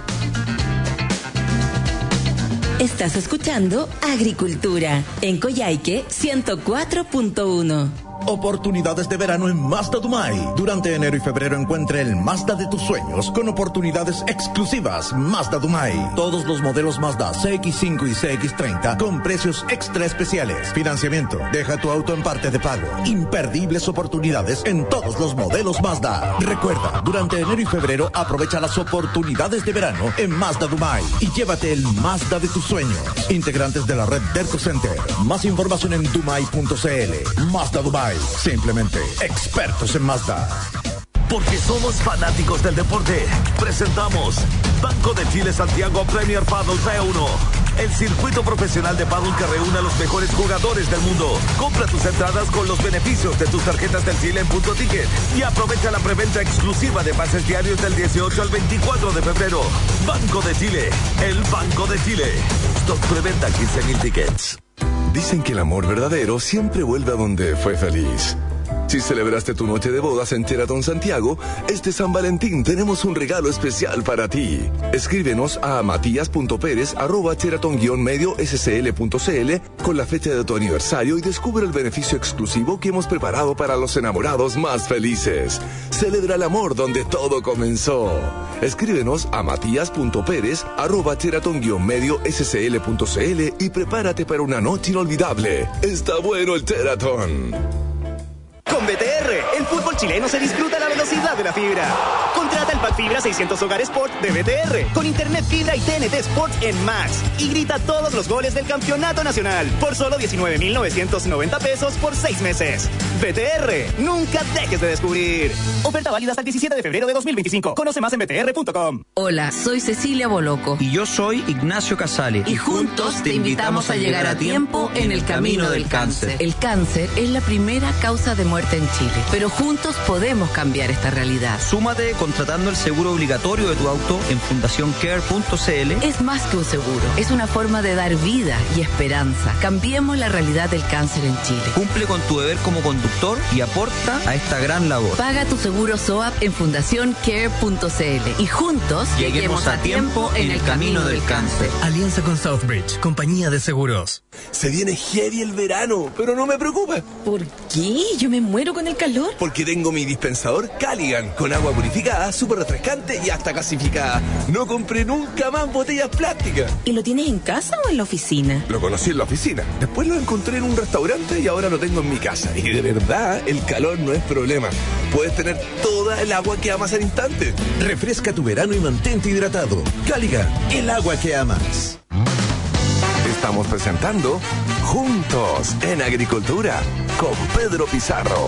Estás escuchando Agricultura en Coyhaique ciento cuatro punto uno. Oportunidades de verano en Mazda Dumay. Durante enero y febrero encuentre el Mazda de tus sueños con oportunidades exclusivas. Mazda Dumay. Todos los modelos Mazda C X cinco y C X treinta con precios extra especiales. Financiamiento. Deja tu auto en parte de pago. Imperdibles oportunidades en todos los modelos Mazda. Recuerda, durante enero y febrero aprovecha las oportunidades de verano en Mazda Dumay y llévate el Mazda de tus sueños. Integrantes de la red Derco Center. Más información en dumay punto c l. Mazda Dumay. Simplemente expertos en Mazda. Porque somos fanáticos del deporte, presentamos Banco de Chile Santiago Premier Padel P uno, el circuito profesional de pádel que reúne a los mejores jugadores del mundo. Compra tus entradas con los beneficios de tus tarjetas del Chile en Punto Ticket y aprovecha la preventa exclusiva de pases diarios del dieciocho al veinticuatro de febrero. Banco de Chile, el Banco de Chile. Stock preventa quince mil tickets. Dicen que el amor verdadero siempre vuelve a donde fue feliz. Si celebraste tu noche de bodas en Sheraton Santiago, este San Valentín tenemos un regalo especial para ti. Escríbenos a matías punto pérez arroba sheraton guion medio s c l punto c l con la fecha de tu aniversario y descubre el beneficio exclusivo que hemos preparado para los enamorados más felices. Celebra el amor donde todo comenzó. Escríbenos a matías punto pérez arroba sheraton guion medio s c l punto c l y prepárate para una noche inolvidable. Está bueno el Sheraton. Con B T R R, el fútbol chileno se disfruta a la velocidad de la fibra. Contrata el pack fibra seiscientos Hogar Sport de B T R con internet fibra y T N T Sports en Max y grita todos los goles del campeonato nacional por solo diecinueve mil novecientos noventa pesos por seis meses. B T R, nunca dejes de descubrir. Oferta válida hasta el diecisiete de febrero de dos mil veinticinco. Conoce más en b t r punto com. Hola, soy Cecilia Boloco. Y yo soy Ignacio Casale. Y juntos te invitamos a llegar a tiempo en el camino del cáncer. El cáncer es la primera causa de muerte en Chile, pero juntos podemos cambiar esta realidad. Súmate contratando el seguro obligatorio de tu auto en fundación care punto c l. Es más que un seguro, es una forma de dar vida y esperanza. Cambiemos la realidad del cáncer en Chile. Cumple con tu deber como conductor y aporta a esta gran labor. Paga tu seguro S O A P en fundación care punto c l y juntos lleguemos, lleguemos a tiempo en el camino del cáncer. Alianza con Southbridge, compañía de seguros. Se viene heavy el verano, pero no me preocupa. ¿Por qué? Yo me muero con el calor. Porque tengo mi dispensador Caligan, con agua purificada, súper refrescante y hasta gasificada. No compré nunca más botellas plásticas. ¿Y lo tienes en casa o en la oficina? Lo conocí en la oficina, después lo encontré en un restaurante y ahora lo tengo en mi casa. Y de verdad, el calor no es problema. Puedes tener toda el agua que amas al instante. Refresca tu verano y mantente hidratado. Caligan, el agua que amas. Estamos presentando Juntos en Agricultura con Pedro Pizarro.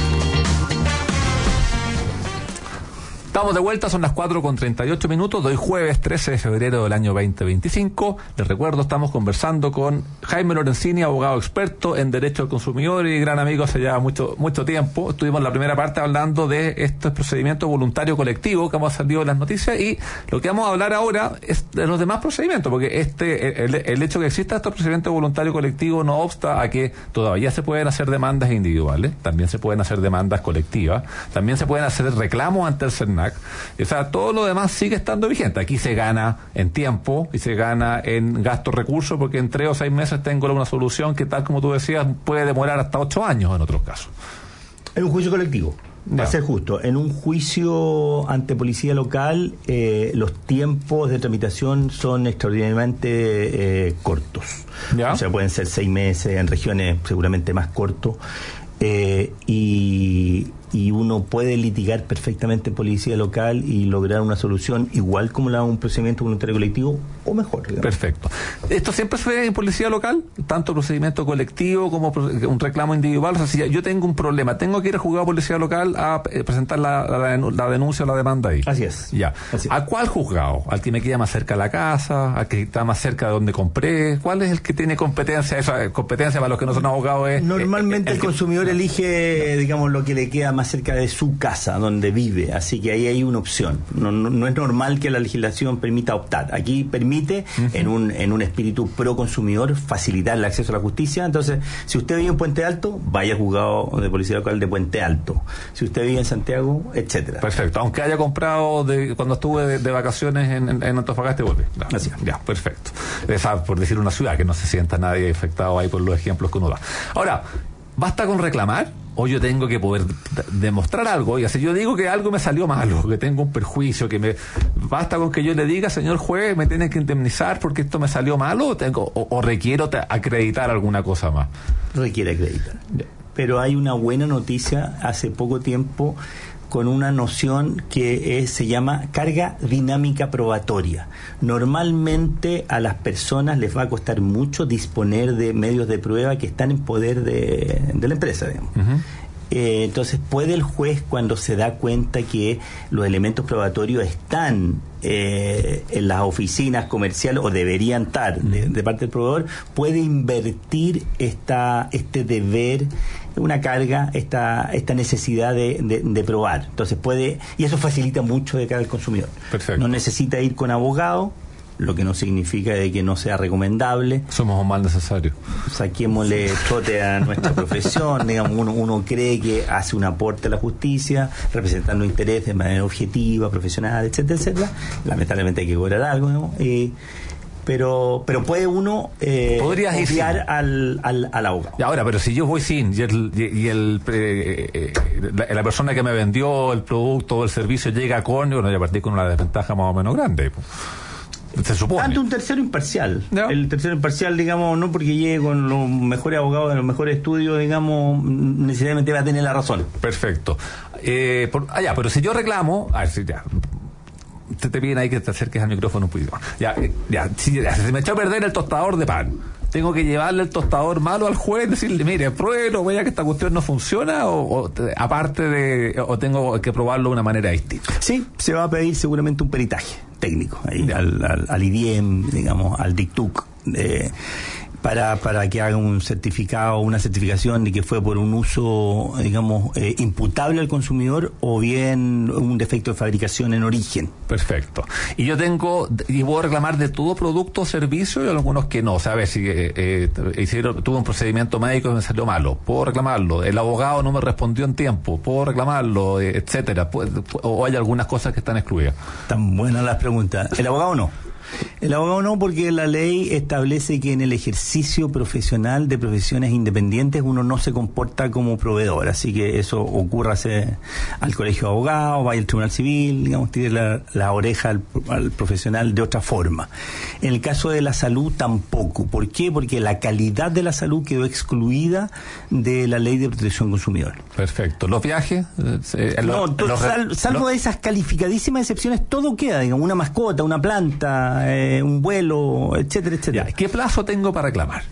Estamos de vuelta, son las cuatro con treinta y ocho minutos de hoy jueves trece de febrero del año veinte veinticinco. Les recuerdo, estamos conversando con Jaime Lorenzini, abogado experto en Derecho al Consumidor y gran amigo hace ya mucho mucho tiempo. Estuvimos en la primera parte hablando de este procedimiento voluntario colectivo que hemos salido en las noticias y lo que vamos a hablar ahora es de los demás procedimientos, porque este el, el hecho que exista este procedimiento voluntario colectivo no obsta a que todavía se pueden hacer demandas individuales, también se pueden hacer demandas colectivas, también se pueden hacer reclamos ante el CERNAC. O sea, todo lo demás sigue estando vigente. Aquí se gana en tiempo y se gana en gasto recursos, porque en tres o seis meses tengo una solución que, tal como tú decías, puede demorar hasta ocho años en otros casos. En un juicio colectivo, para ser justo, en un juicio ante policía local, eh, los tiempos de tramitación son extraordinariamente eh, cortos. ¿Ya? O sea, pueden ser seis meses, en regiones seguramente más cortos. Eh, y, y uno puede litigar perfectamente en policía local y lograr una solución igual como la de un procedimiento voluntario colectivo o mejor, digamos. Perfecto. ¿Esto siempre se ve en policía local? Tanto procedimiento colectivo como un reclamo individual. O sea, si yo tengo un problema, tengo que ir al juzgado de policía local a eh, presentar la, la, la denuncia o la demanda ahí. Así es. Ya. Así es. ¿A cuál juzgado? ¿Al que me queda más cerca de la casa? ¿Al que está más cerca de donde compré? ¿Cuál es el que tiene competencia? Esa competencia para los que no son abogados es... Normalmente el, el, el consumidor que... elige, digamos, lo que le queda más cerca de su casa, donde vive. Así que ahí hay una opción. No, no, no es normal que la legislación permita optar. Aquí permite, uh-huh. en un en un espíritu pro consumidor, facilitar el acceso a la justicia. Entonces, si usted vive en Puente Alto, vaya al juzgado de policía local de Puente Alto. Si usted vive en Santiago, etcétera. Perfecto. Aunque haya comprado de, cuando estuve de, de vacaciones en, en, en Antofagasta y volví. No, Así es. Ya, perfecto. Esa, por decir una ciudad, que no se sienta nadie afectado ahí por los ejemplos que uno da. Ahora, ¿basta con reclamar? ¿O yo tengo que poder d- demostrar algo? Y así yo digo que algo me salió malo, que tengo un perjuicio, que me basta con que yo le diga, señor juez, me tiene que indemnizar porque esto me salió malo, o, tengo, o, o requiero te- acreditar alguna cosa más. Requiere acreditar. Pero hay una buena noticia hace poco tiempo con una noción que es, se llama carga dinámica probatoria. Normalmente a las personas les va a costar mucho disponer de medios de prueba que están en poder de, de la empresa, digamos. Uh-huh. Eh, entonces puede el juez, cuando se da cuenta que los elementos probatorios están eh, en las oficinas comerciales o deberían estar de, de parte del proveedor, puede invertir esta este deber, una carga, esta esta necesidad de, de, de probar. Entonces puede, y eso facilita mucho de cara al consumidor. Perfecto. No necesita ir con abogado, lo que no significa de que no sea recomendable. Somos un mal necesario. Saquémosle trote a nuestra profesión, digamos, uno, uno cree que hace un aporte a la justicia, representando intereses de manera objetiva, profesional, etcétera, etcétera. Lamentablemente hay que cobrar algo, ¿no? Eh, pero pero puede uno eh, confiar al, al, al abogado. Y ahora, pero si yo voy sin, y, el, y, y el, eh, eh, la, la persona que me vendió el producto o el servicio llega con, bueno, ya partí con una desventaja más o menos grande. Se supone. Ante un tercero imparcial. ¿No? El tercero imparcial, digamos, no porque llegue con los mejores abogados de los mejores estudios, digamos, necesariamente va a tener la razón. Perfecto. Eh, por, ah, ya, pero si yo reclamo, a ver si ya. Te, te piden ahí que te acerques al micrófono un poquito. Ya, ya, si, ya, si se me echó a perder el tostador de pan, tengo que llevarle el tostador malo al juez, decirle, mire, pruébelo, vea que esta cuestión no funciona, o, o aparte de, o tengo que probarlo de una manera distinta. Sí, se va a pedir seguramente un peritaje técnico ahí, al, al, al I D I E M, digamos, al D I C T U C, eh, para, para que haga un certificado, una certificación de que fue por un uso, digamos, eh, imputable al consumidor o bien un defecto de fabricación en origen. Perfecto. Y yo tengo, y puedo reclamar de todo producto o servicio y algunos que no. O sea, a ver, si eh, eh, hicieron, tuve un procedimiento médico y me salió malo, puedo reclamarlo. El abogado no me respondió en tiempo, puedo reclamarlo, eh, etcétera. O hay algunas cosas que están excluidas. Tan buenas las preguntas. ¿El abogado no? El abogado no, porque la ley establece que en el ejercicio profesional de profesiones independientes uno no se comporta como proveedor, así que eso ocurre al colegio de abogados, vaya al tribunal civil, digamos, tire la, la oreja al, al profesional de otra forma. En el caso de la salud tampoco. ¿Por qué? Porque la calidad de la salud quedó excluida de la ley de protección al consumidor. Perfecto. ¿Los viajes? Eh, no, los, to, sal, salvo los... esas calificadísimas excepciones, todo queda, digamos, una mascota, una planta, Eh, un vuelo, etcétera, etcétera. Ya, ¿qué plazo tengo para reclamar?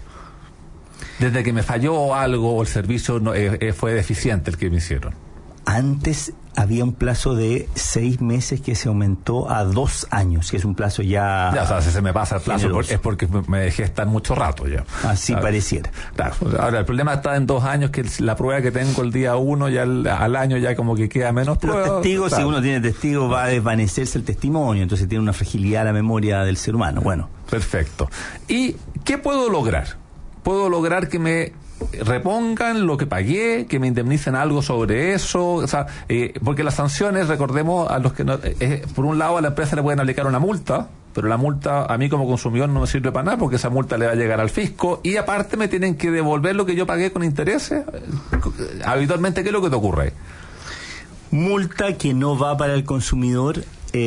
Desde que me falló algo o el servicio no, eh, fue deficiente el que me hicieron. Antes había un plazo de seis meses que se aumentó a dos años, que es un plazo ya... Ya, o sea, si se me pasa el plazo por, es porque me dejé estar mucho rato ya. Así ¿sabes? Pareciera. Claro. Ahora, el problema está en dos años, que la prueba que tengo el día uno, ya al, al año ya como que queda menos prueba. Los testigos, claro. Si uno tiene testigos, va a desvanecerse el testimonio, entonces tiene una fragilidad la memoria del ser humano. Bueno. Perfecto. ¿Y qué puedo lograr? Puedo lograr que me repongan lo que pagué, que me indemnicen algo sobre eso, o sea, eh, porque las sanciones, recordemos, a los que no, eh, por un lado a la empresa le pueden aplicar una multa, pero la multa a mí como consumidor no me sirve para nada porque esa multa le va a llegar al fisco y aparte me tienen que devolver lo que yo pagué con intereses. Habitualmente, ¿qué es lo que te ocurre? Multa que no va para el consumidor.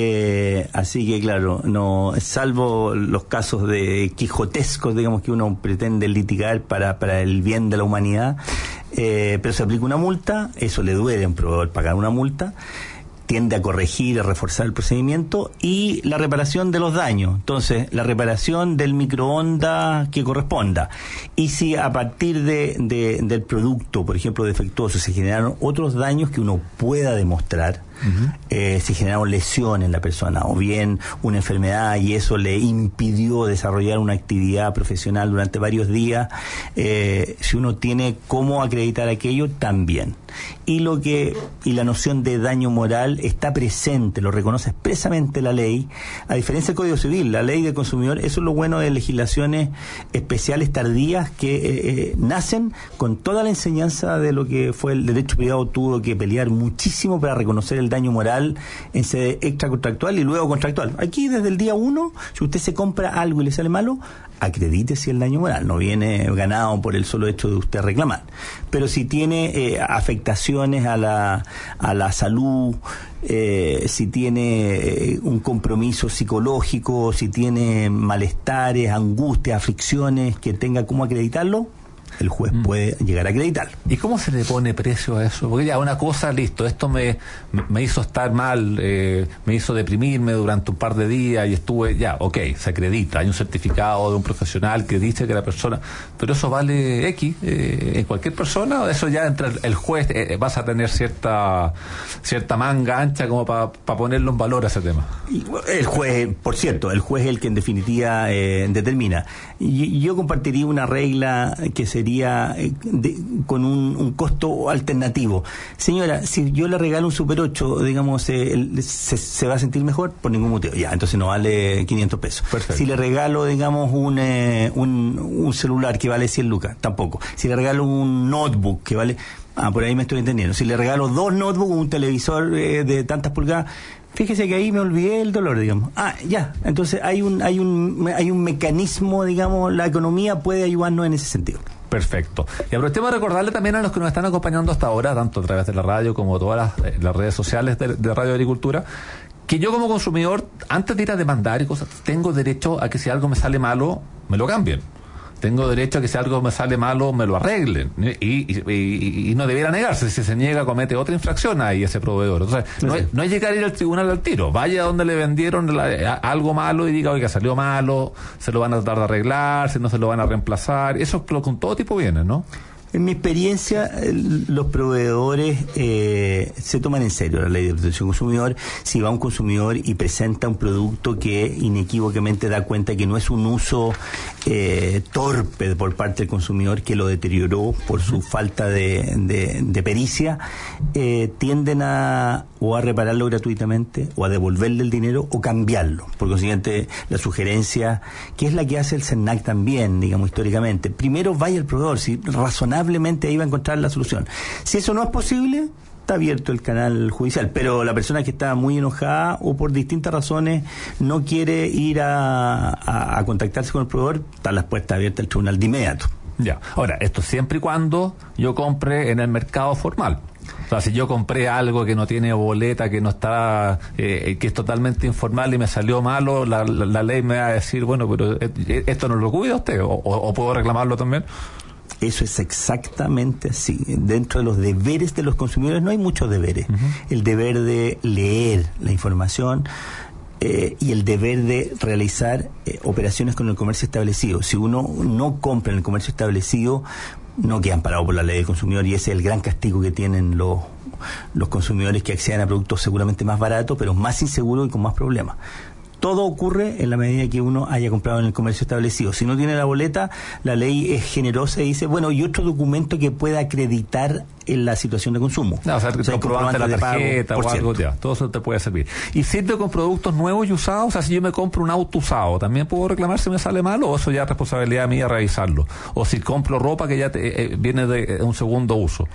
Eh, así que claro, no, salvo los casos de quijotescos, digamos, que uno pretende litigar para, para el bien de la humanidad, eh, pero se aplica una multa, eso le duele a un proveedor pagar una multa, tiende a corregir, a reforzar el procedimiento y la reparación de los daños. Entonces, la reparación del microondas que corresponda. Y si a partir de, de, del producto, por ejemplo, defectuoso, se generaron otros daños que uno pueda demostrar, uh-huh. eh, se generaron lesiones en la persona o bien una enfermedad y eso le impidió desarrollar una actividad profesional durante varios días, eh, si uno tiene cómo acreditar aquello, también. Y lo que y la noción de daño moral está presente, lo reconoce expresamente la ley, a diferencia del Código Civil, la ley del consumidor. Eso es lo bueno de legislaciones especiales tardías que eh, eh, nacen con toda la enseñanza de lo que fue el derecho privado. Tuvo que pelear muchísimo para reconocer el daño moral en sede extracontractual y luego contractual. Aquí desde el día uno, si usted se compra algo y le sale malo, acredite si el daño moral no viene ganado por el solo hecho de usted reclamar. Pero si tiene eh, afectaciones a la a la salud, eh, si tiene eh, un compromiso psicológico, si tiene malestares, angustias, aflicciones que tenga cómo acreditarlo, el juez mm. puede llegar a acreditarlo. ¿Y cómo se le pone precio a eso? Porque ya una cosa, listo, esto me, me hizo estar mal, eh, me hizo deprimirme durante un par de días y estuve, ya, ok, se acredita, hay un certificado de un profesional que dice que la persona, pero eso vale X eh, en cualquier persona, o eso ya entre el juez eh, vas a tener cierta cierta manga ancha como para pa ponerlo en valor a ese tema. Y el juez, por cierto, el juez es el que en definitiva eh, determina. Y, yo compartiría una regla que sería De, con un, un costo alternativo. Señora, si yo le regalo un Super ocho, digamos, eh, el, se, se va a sentir mejor por ningún motivo. Ya, entonces no vale quinientos pesos. Perfecto. Si le regalo, digamos, un, eh, un, un celular que vale cien lucas, tampoco. Si le regalo un notebook que vale... Ah, por ahí me estoy entendiendo. Si le regalo dos notebooks, un televisor eh, de tantas pulgadas, fíjese que ahí me olvidé el dolor, digamos. Ah, ya. Entonces hay un, hay un, hay un mecanismo, digamos, la economía puede ayudarnos en ese sentido. Perfecto. Y aprovechemos de recordarle también a los que nos están acompañando hasta ahora, tanto a través de la radio como todas las, las redes sociales de, de Radio Agricultura, que yo como consumidor, antes de ir a demandar y cosas, tengo derecho a que si algo me sale malo, me lo cambien. Tengo derecho a que si algo me sale malo, me lo arreglen. Y, y, y, y no debiera negarse. Si se niega, comete otra infracción ahí ese proveedor. Entonces, no, es, no es llegar a ir al tribunal al tiro. Vaya donde le vendieron la, a, algo malo y diga, oiga, salió malo, se lo van a tratar de arreglar, si no se lo van a reemplazar. Eso con todo tipo viene, ¿no? En mi experiencia, los proveedores eh, se toman en serio la ley de protección del consumidor. Si va un consumidor y presenta un producto que inequívocamente da cuenta que no es un uso eh, torpe por parte del consumidor que lo deterioró por su falta de, de, de pericia, eh, tienden a o a repararlo gratuitamente o a devolverle el dinero o cambiarlo. Por consiguiente, la sugerencia, que es la que hace el CERNAC también, digamos, históricamente, primero vaya al proveedor, si razonablemente ahí va a encontrar la solución. Si eso no es posible, está abierto el canal judicial, pero la persona que está muy enojada o por distintas razones no quiere ir a, a, a contactarse con el proveedor, están las puertas abiertas al tribunal de inmediato. Ya, ahora, esto siempre y cuando yo compre en el mercado formal. O sea, si yo compré algo que no tiene boleta, que no está, eh, que es totalmente informal y me salió malo, la, la, la ley me va a decir, bueno, pero esto no lo cuida usted, o, o puedo reclamarlo también. Eso es exactamente así. Dentro de los deberes de los consumidores no hay muchos deberes. Uh-huh. El deber de leer la información eh, y el deber de realizar eh, operaciones con el comercio establecido. Si uno no compra en el comercio establecido, no quedan parados por la ley del consumidor, y ese es el gran castigo que tienen los, los consumidores que accedan a productos seguramente más baratos, pero más inseguros y con más problemas. Todo ocurre en la medida que uno haya comprado en el comercio establecido. Si no tiene la boleta, la ley es generosa y dice, bueno, y otro documento que pueda acreditar en la situación de consumo. No, o sea, o sea comprobante la tarjeta pago, o algo, ya, todo eso te puede servir. ¿Y sirve con productos nuevos y usados? O sea, si yo me compro un auto usado, ¿también puedo reclamar si me sale mal, o eso ya es responsabilidad mía revisarlo? O si compro ropa que ya te, eh, viene de un segundo uso.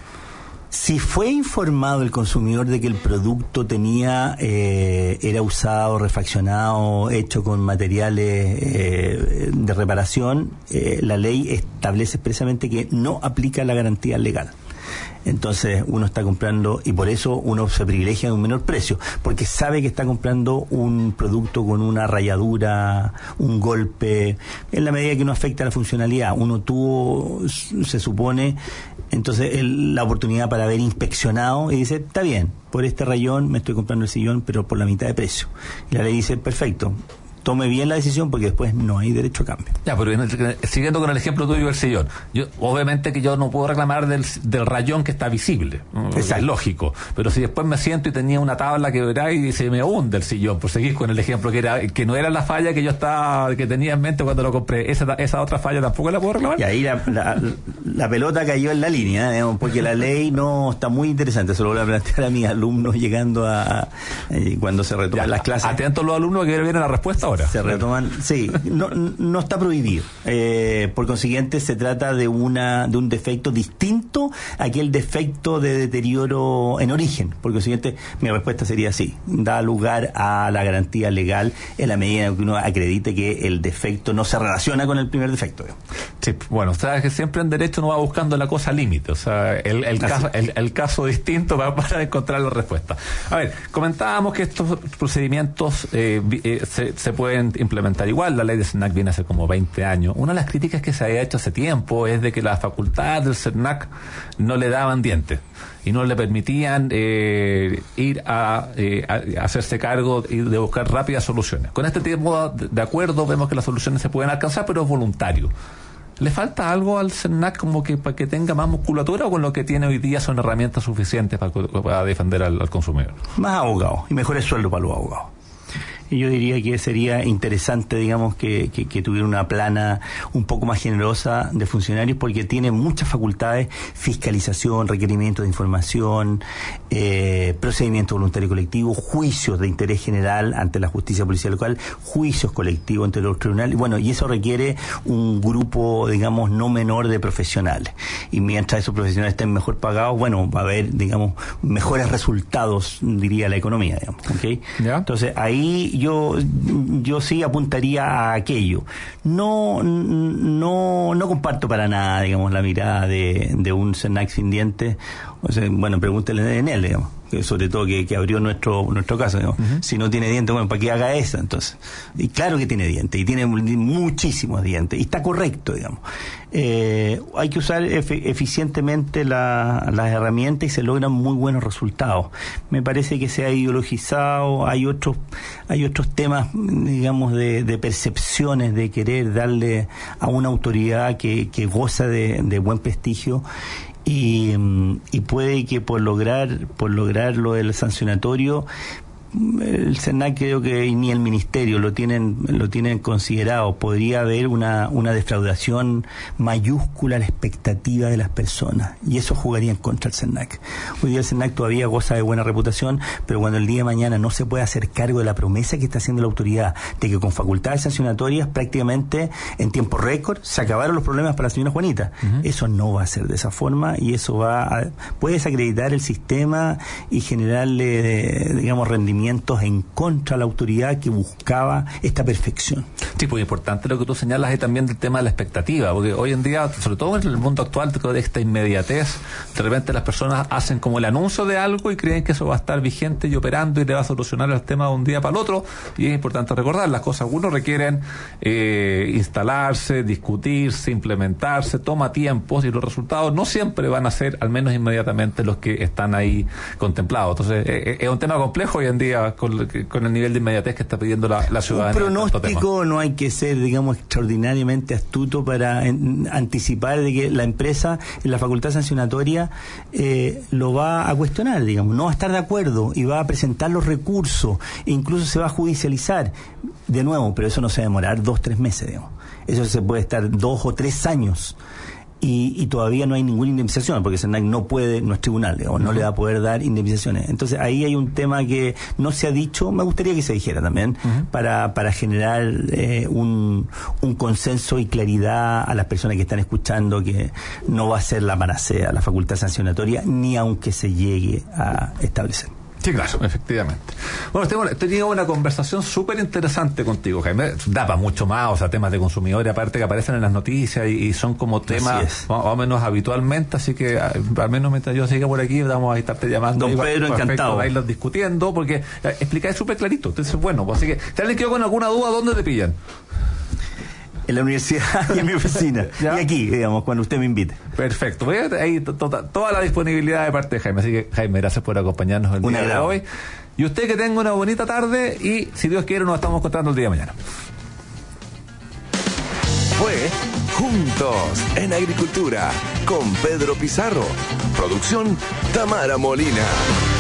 Si fue informado el consumidor de que el producto tenía eh, era usado, refaccionado, hecho con materiales eh, de reparación, eh, la ley establece expresamente que no aplica la garantía legal. Entonces uno está comprando, y por eso uno se privilegia de un menor precio, porque sabe que está comprando un producto con una rayadura, un golpe, en la medida que no afecta a la funcionalidad. Uno tuvo, se supone, entonces el, la oportunidad para haber inspeccionado y dice, está bien, por este rayón me estoy comprando el sillón, pero por la mitad de precio. Y la ley dice, perfecto, tome bien la decisión porque después no hay derecho a cambio. Ya, pero en el, siguiendo con el ejemplo tuyo del sillón, yo, obviamente que yo no puedo reclamar del, del rayón que está visible, es lógico, pero si después me siento y tenía una tabla que verá y se me hunde el sillón, por seguir con el ejemplo que era que no era la falla que yo estaba que tenía en mente cuando lo compré, esa, esa otra falla tampoco la puedo reclamar. Y ahí la, la, la pelota cayó en la línea, digamos, porque la ley no está muy interesante. Eso lo voy a plantear a mis alumnos llegando a, a cuando se retoman ya, las clases. Atentos los alumnos que viene la respuesta ahora. Se retoman, sí, no, no está prohibido. Eh, por consiguiente, se trata de una de un defecto distinto a aquel defecto de deterioro en origen. Por consiguiente, mi respuesta sería sí, da lugar a la garantía legal en la medida en que uno acredite que el defecto no se relaciona con el primer defecto. Sí, bueno, sabes que siempre en derecho uno va buscando la cosa límite, o sea, el, el, caso, el, el caso distinto para, para encontrar la respuesta. A ver, comentábamos que estos procedimientos eh, eh, se, se pueden implementar igual. La ley de CERNAC viene hace como veinte años. Una de las críticas que se había hecho hace tiempo es de que las facultades del CERNAC no le daban dientes y no le permitían eh, ir a, eh, a hacerse cargo y de buscar rápidas soluciones. Con este tipo de acuerdo vemos que las soluciones se pueden alcanzar, pero es voluntario. ¿Le falta algo al CERNAC como que para que tenga más musculatura, o con lo que tiene hoy día son herramientas suficientes para, para defender al, al consumidor? Más abogados y mejores sueldos para los abogados. Y yo diría que sería interesante, digamos, que, que, que tuviera una plana un poco más generosa de funcionarios, porque tiene muchas facultades: fiscalización, requerimiento de información, eh, procedimiento voluntario colectivo, juicios de interés general ante la justicia policial local, juicios colectivos ante los tribunales. Bueno, y eso requiere un grupo, digamos, no menor de profesionales. Y mientras esos profesionales estén mejor pagados, bueno, va a haber, digamos, mejores resultados, diría la economía, digamos. ¿Okay? ¿Ya? Entonces, ahí yo yo sí apuntaría a aquello. No no no comparto para nada, digamos, la mirada de, de un CERNAC sin dientes. O sea, bueno, pregúntele en él, digamos. que sobre todo que, que abrió nuestro nuestro caso, digamos. Uh-huh. Si no tiene dientes, bueno, ¿para qué haga eso entonces? Y claro que tiene dientes, y tiene muchísimos dientes, y está correcto, digamos. Eh, hay que usar efe, eficientemente la, las herramientas y se logran muy buenos resultados. Me parece que se ha ideologizado, hay otros hay otros temas, digamos, de, de percepciones, de querer darle a una autoridad que, que goza de, de buen prestigio. Y, y puede que por lograr por lograr lo del sancionatorio, el SERNAC creo que ni el ministerio lo tienen lo tienen considerado. Podría haber una una defraudación mayúscula a la expectativa de las personas, y eso jugaría en contra del SERNAC. Hoy día el SERNAC todavía goza de buena reputación, pero cuando el día de mañana no se puede hacer cargo de la promesa que está haciendo la autoridad de que con facultades sancionatorias prácticamente en tiempo récord se acabaron los problemas para la señora Juanita, uh-huh. Eso no va a ser de esa forma, y eso va a, puede desacreditar el sistema y generarle, digamos, rendimiento en contra de la autoridad que buscaba esta perfección. Sí, pues importante lo que tú señalas ahí también del tema de la expectativa, porque hoy en día, sobre todo en el mundo actual, de esta inmediatez, de repente las personas hacen como el anuncio de algo y creen que eso va a estar vigente y operando y le va a solucionar el tema de un día para el otro, y es importante recordar, las cosas uno requieren eh, instalarse, discutirse, implementarse, toma tiempos, y los resultados no siempre van a ser, al menos inmediatamente, los que están ahí contemplados. Entonces, eh, es un tema complejo hoy en día con, con el nivel de inmediatez que está pidiendo la, la ciudadanía. Un pronóstico no hay que ser, digamos, extraordinariamente astuto para en, anticipar de que la empresa en la facultad sancionatoria eh, lo va a cuestionar, digamos, no va a estar de acuerdo y va a presentar los recursos, e incluso se va a judicializar de nuevo, pero eso no se va a demorar dos, tres meses, digamos. Eso se puede estar dos o tres años. Y, y todavía no hay ninguna indemnización, porque SERNAC no puede, no es tribunal, digamos, no uh-huh. le va a poder dar indemnizaciones. Entonces ahí hay un tema que no se ha dicho, me gustaría que se dijera también, uh-huh. para, para generar eh, un, un consenso y claridad a las personas que están escuchando, que no va a ser la panacea la facultad sancionatoria, ni aunque se llegue a establecer. Sí, claro, efectivamente. Bueno, tengo, he tenido una conversación súper interesante contigo, Jaime. Da para mucho más, o sea, temas de consumidores, aparte que aparecen en las noticias y, y son como temas más o menos habitualmente, así que al menos mientras yo siga por aquí, vamos a estarte llamando. Don Pedro, encantado. A irlos discutiendo, porque explicáis súper clarito. Entonces, bueno, pues, así que si alguien quedó con alguna duda, ¿dónde te pillan? En la universidad y en mi oficina. Y aquí, digamos, cuando usted me invite. Perfecto. Voy a ahí to, to, toda la disponibilidad de parte de Jaime. Así que, Jaime, gracias por acompañarnos el día de hoy. Y usted que tenga una bonita tarde y, si Dios quiere, nos estamos encontrando el día de mañana. Fue Juntos en Agricultura con Pedro Pizarro. Producción Tamara Molina.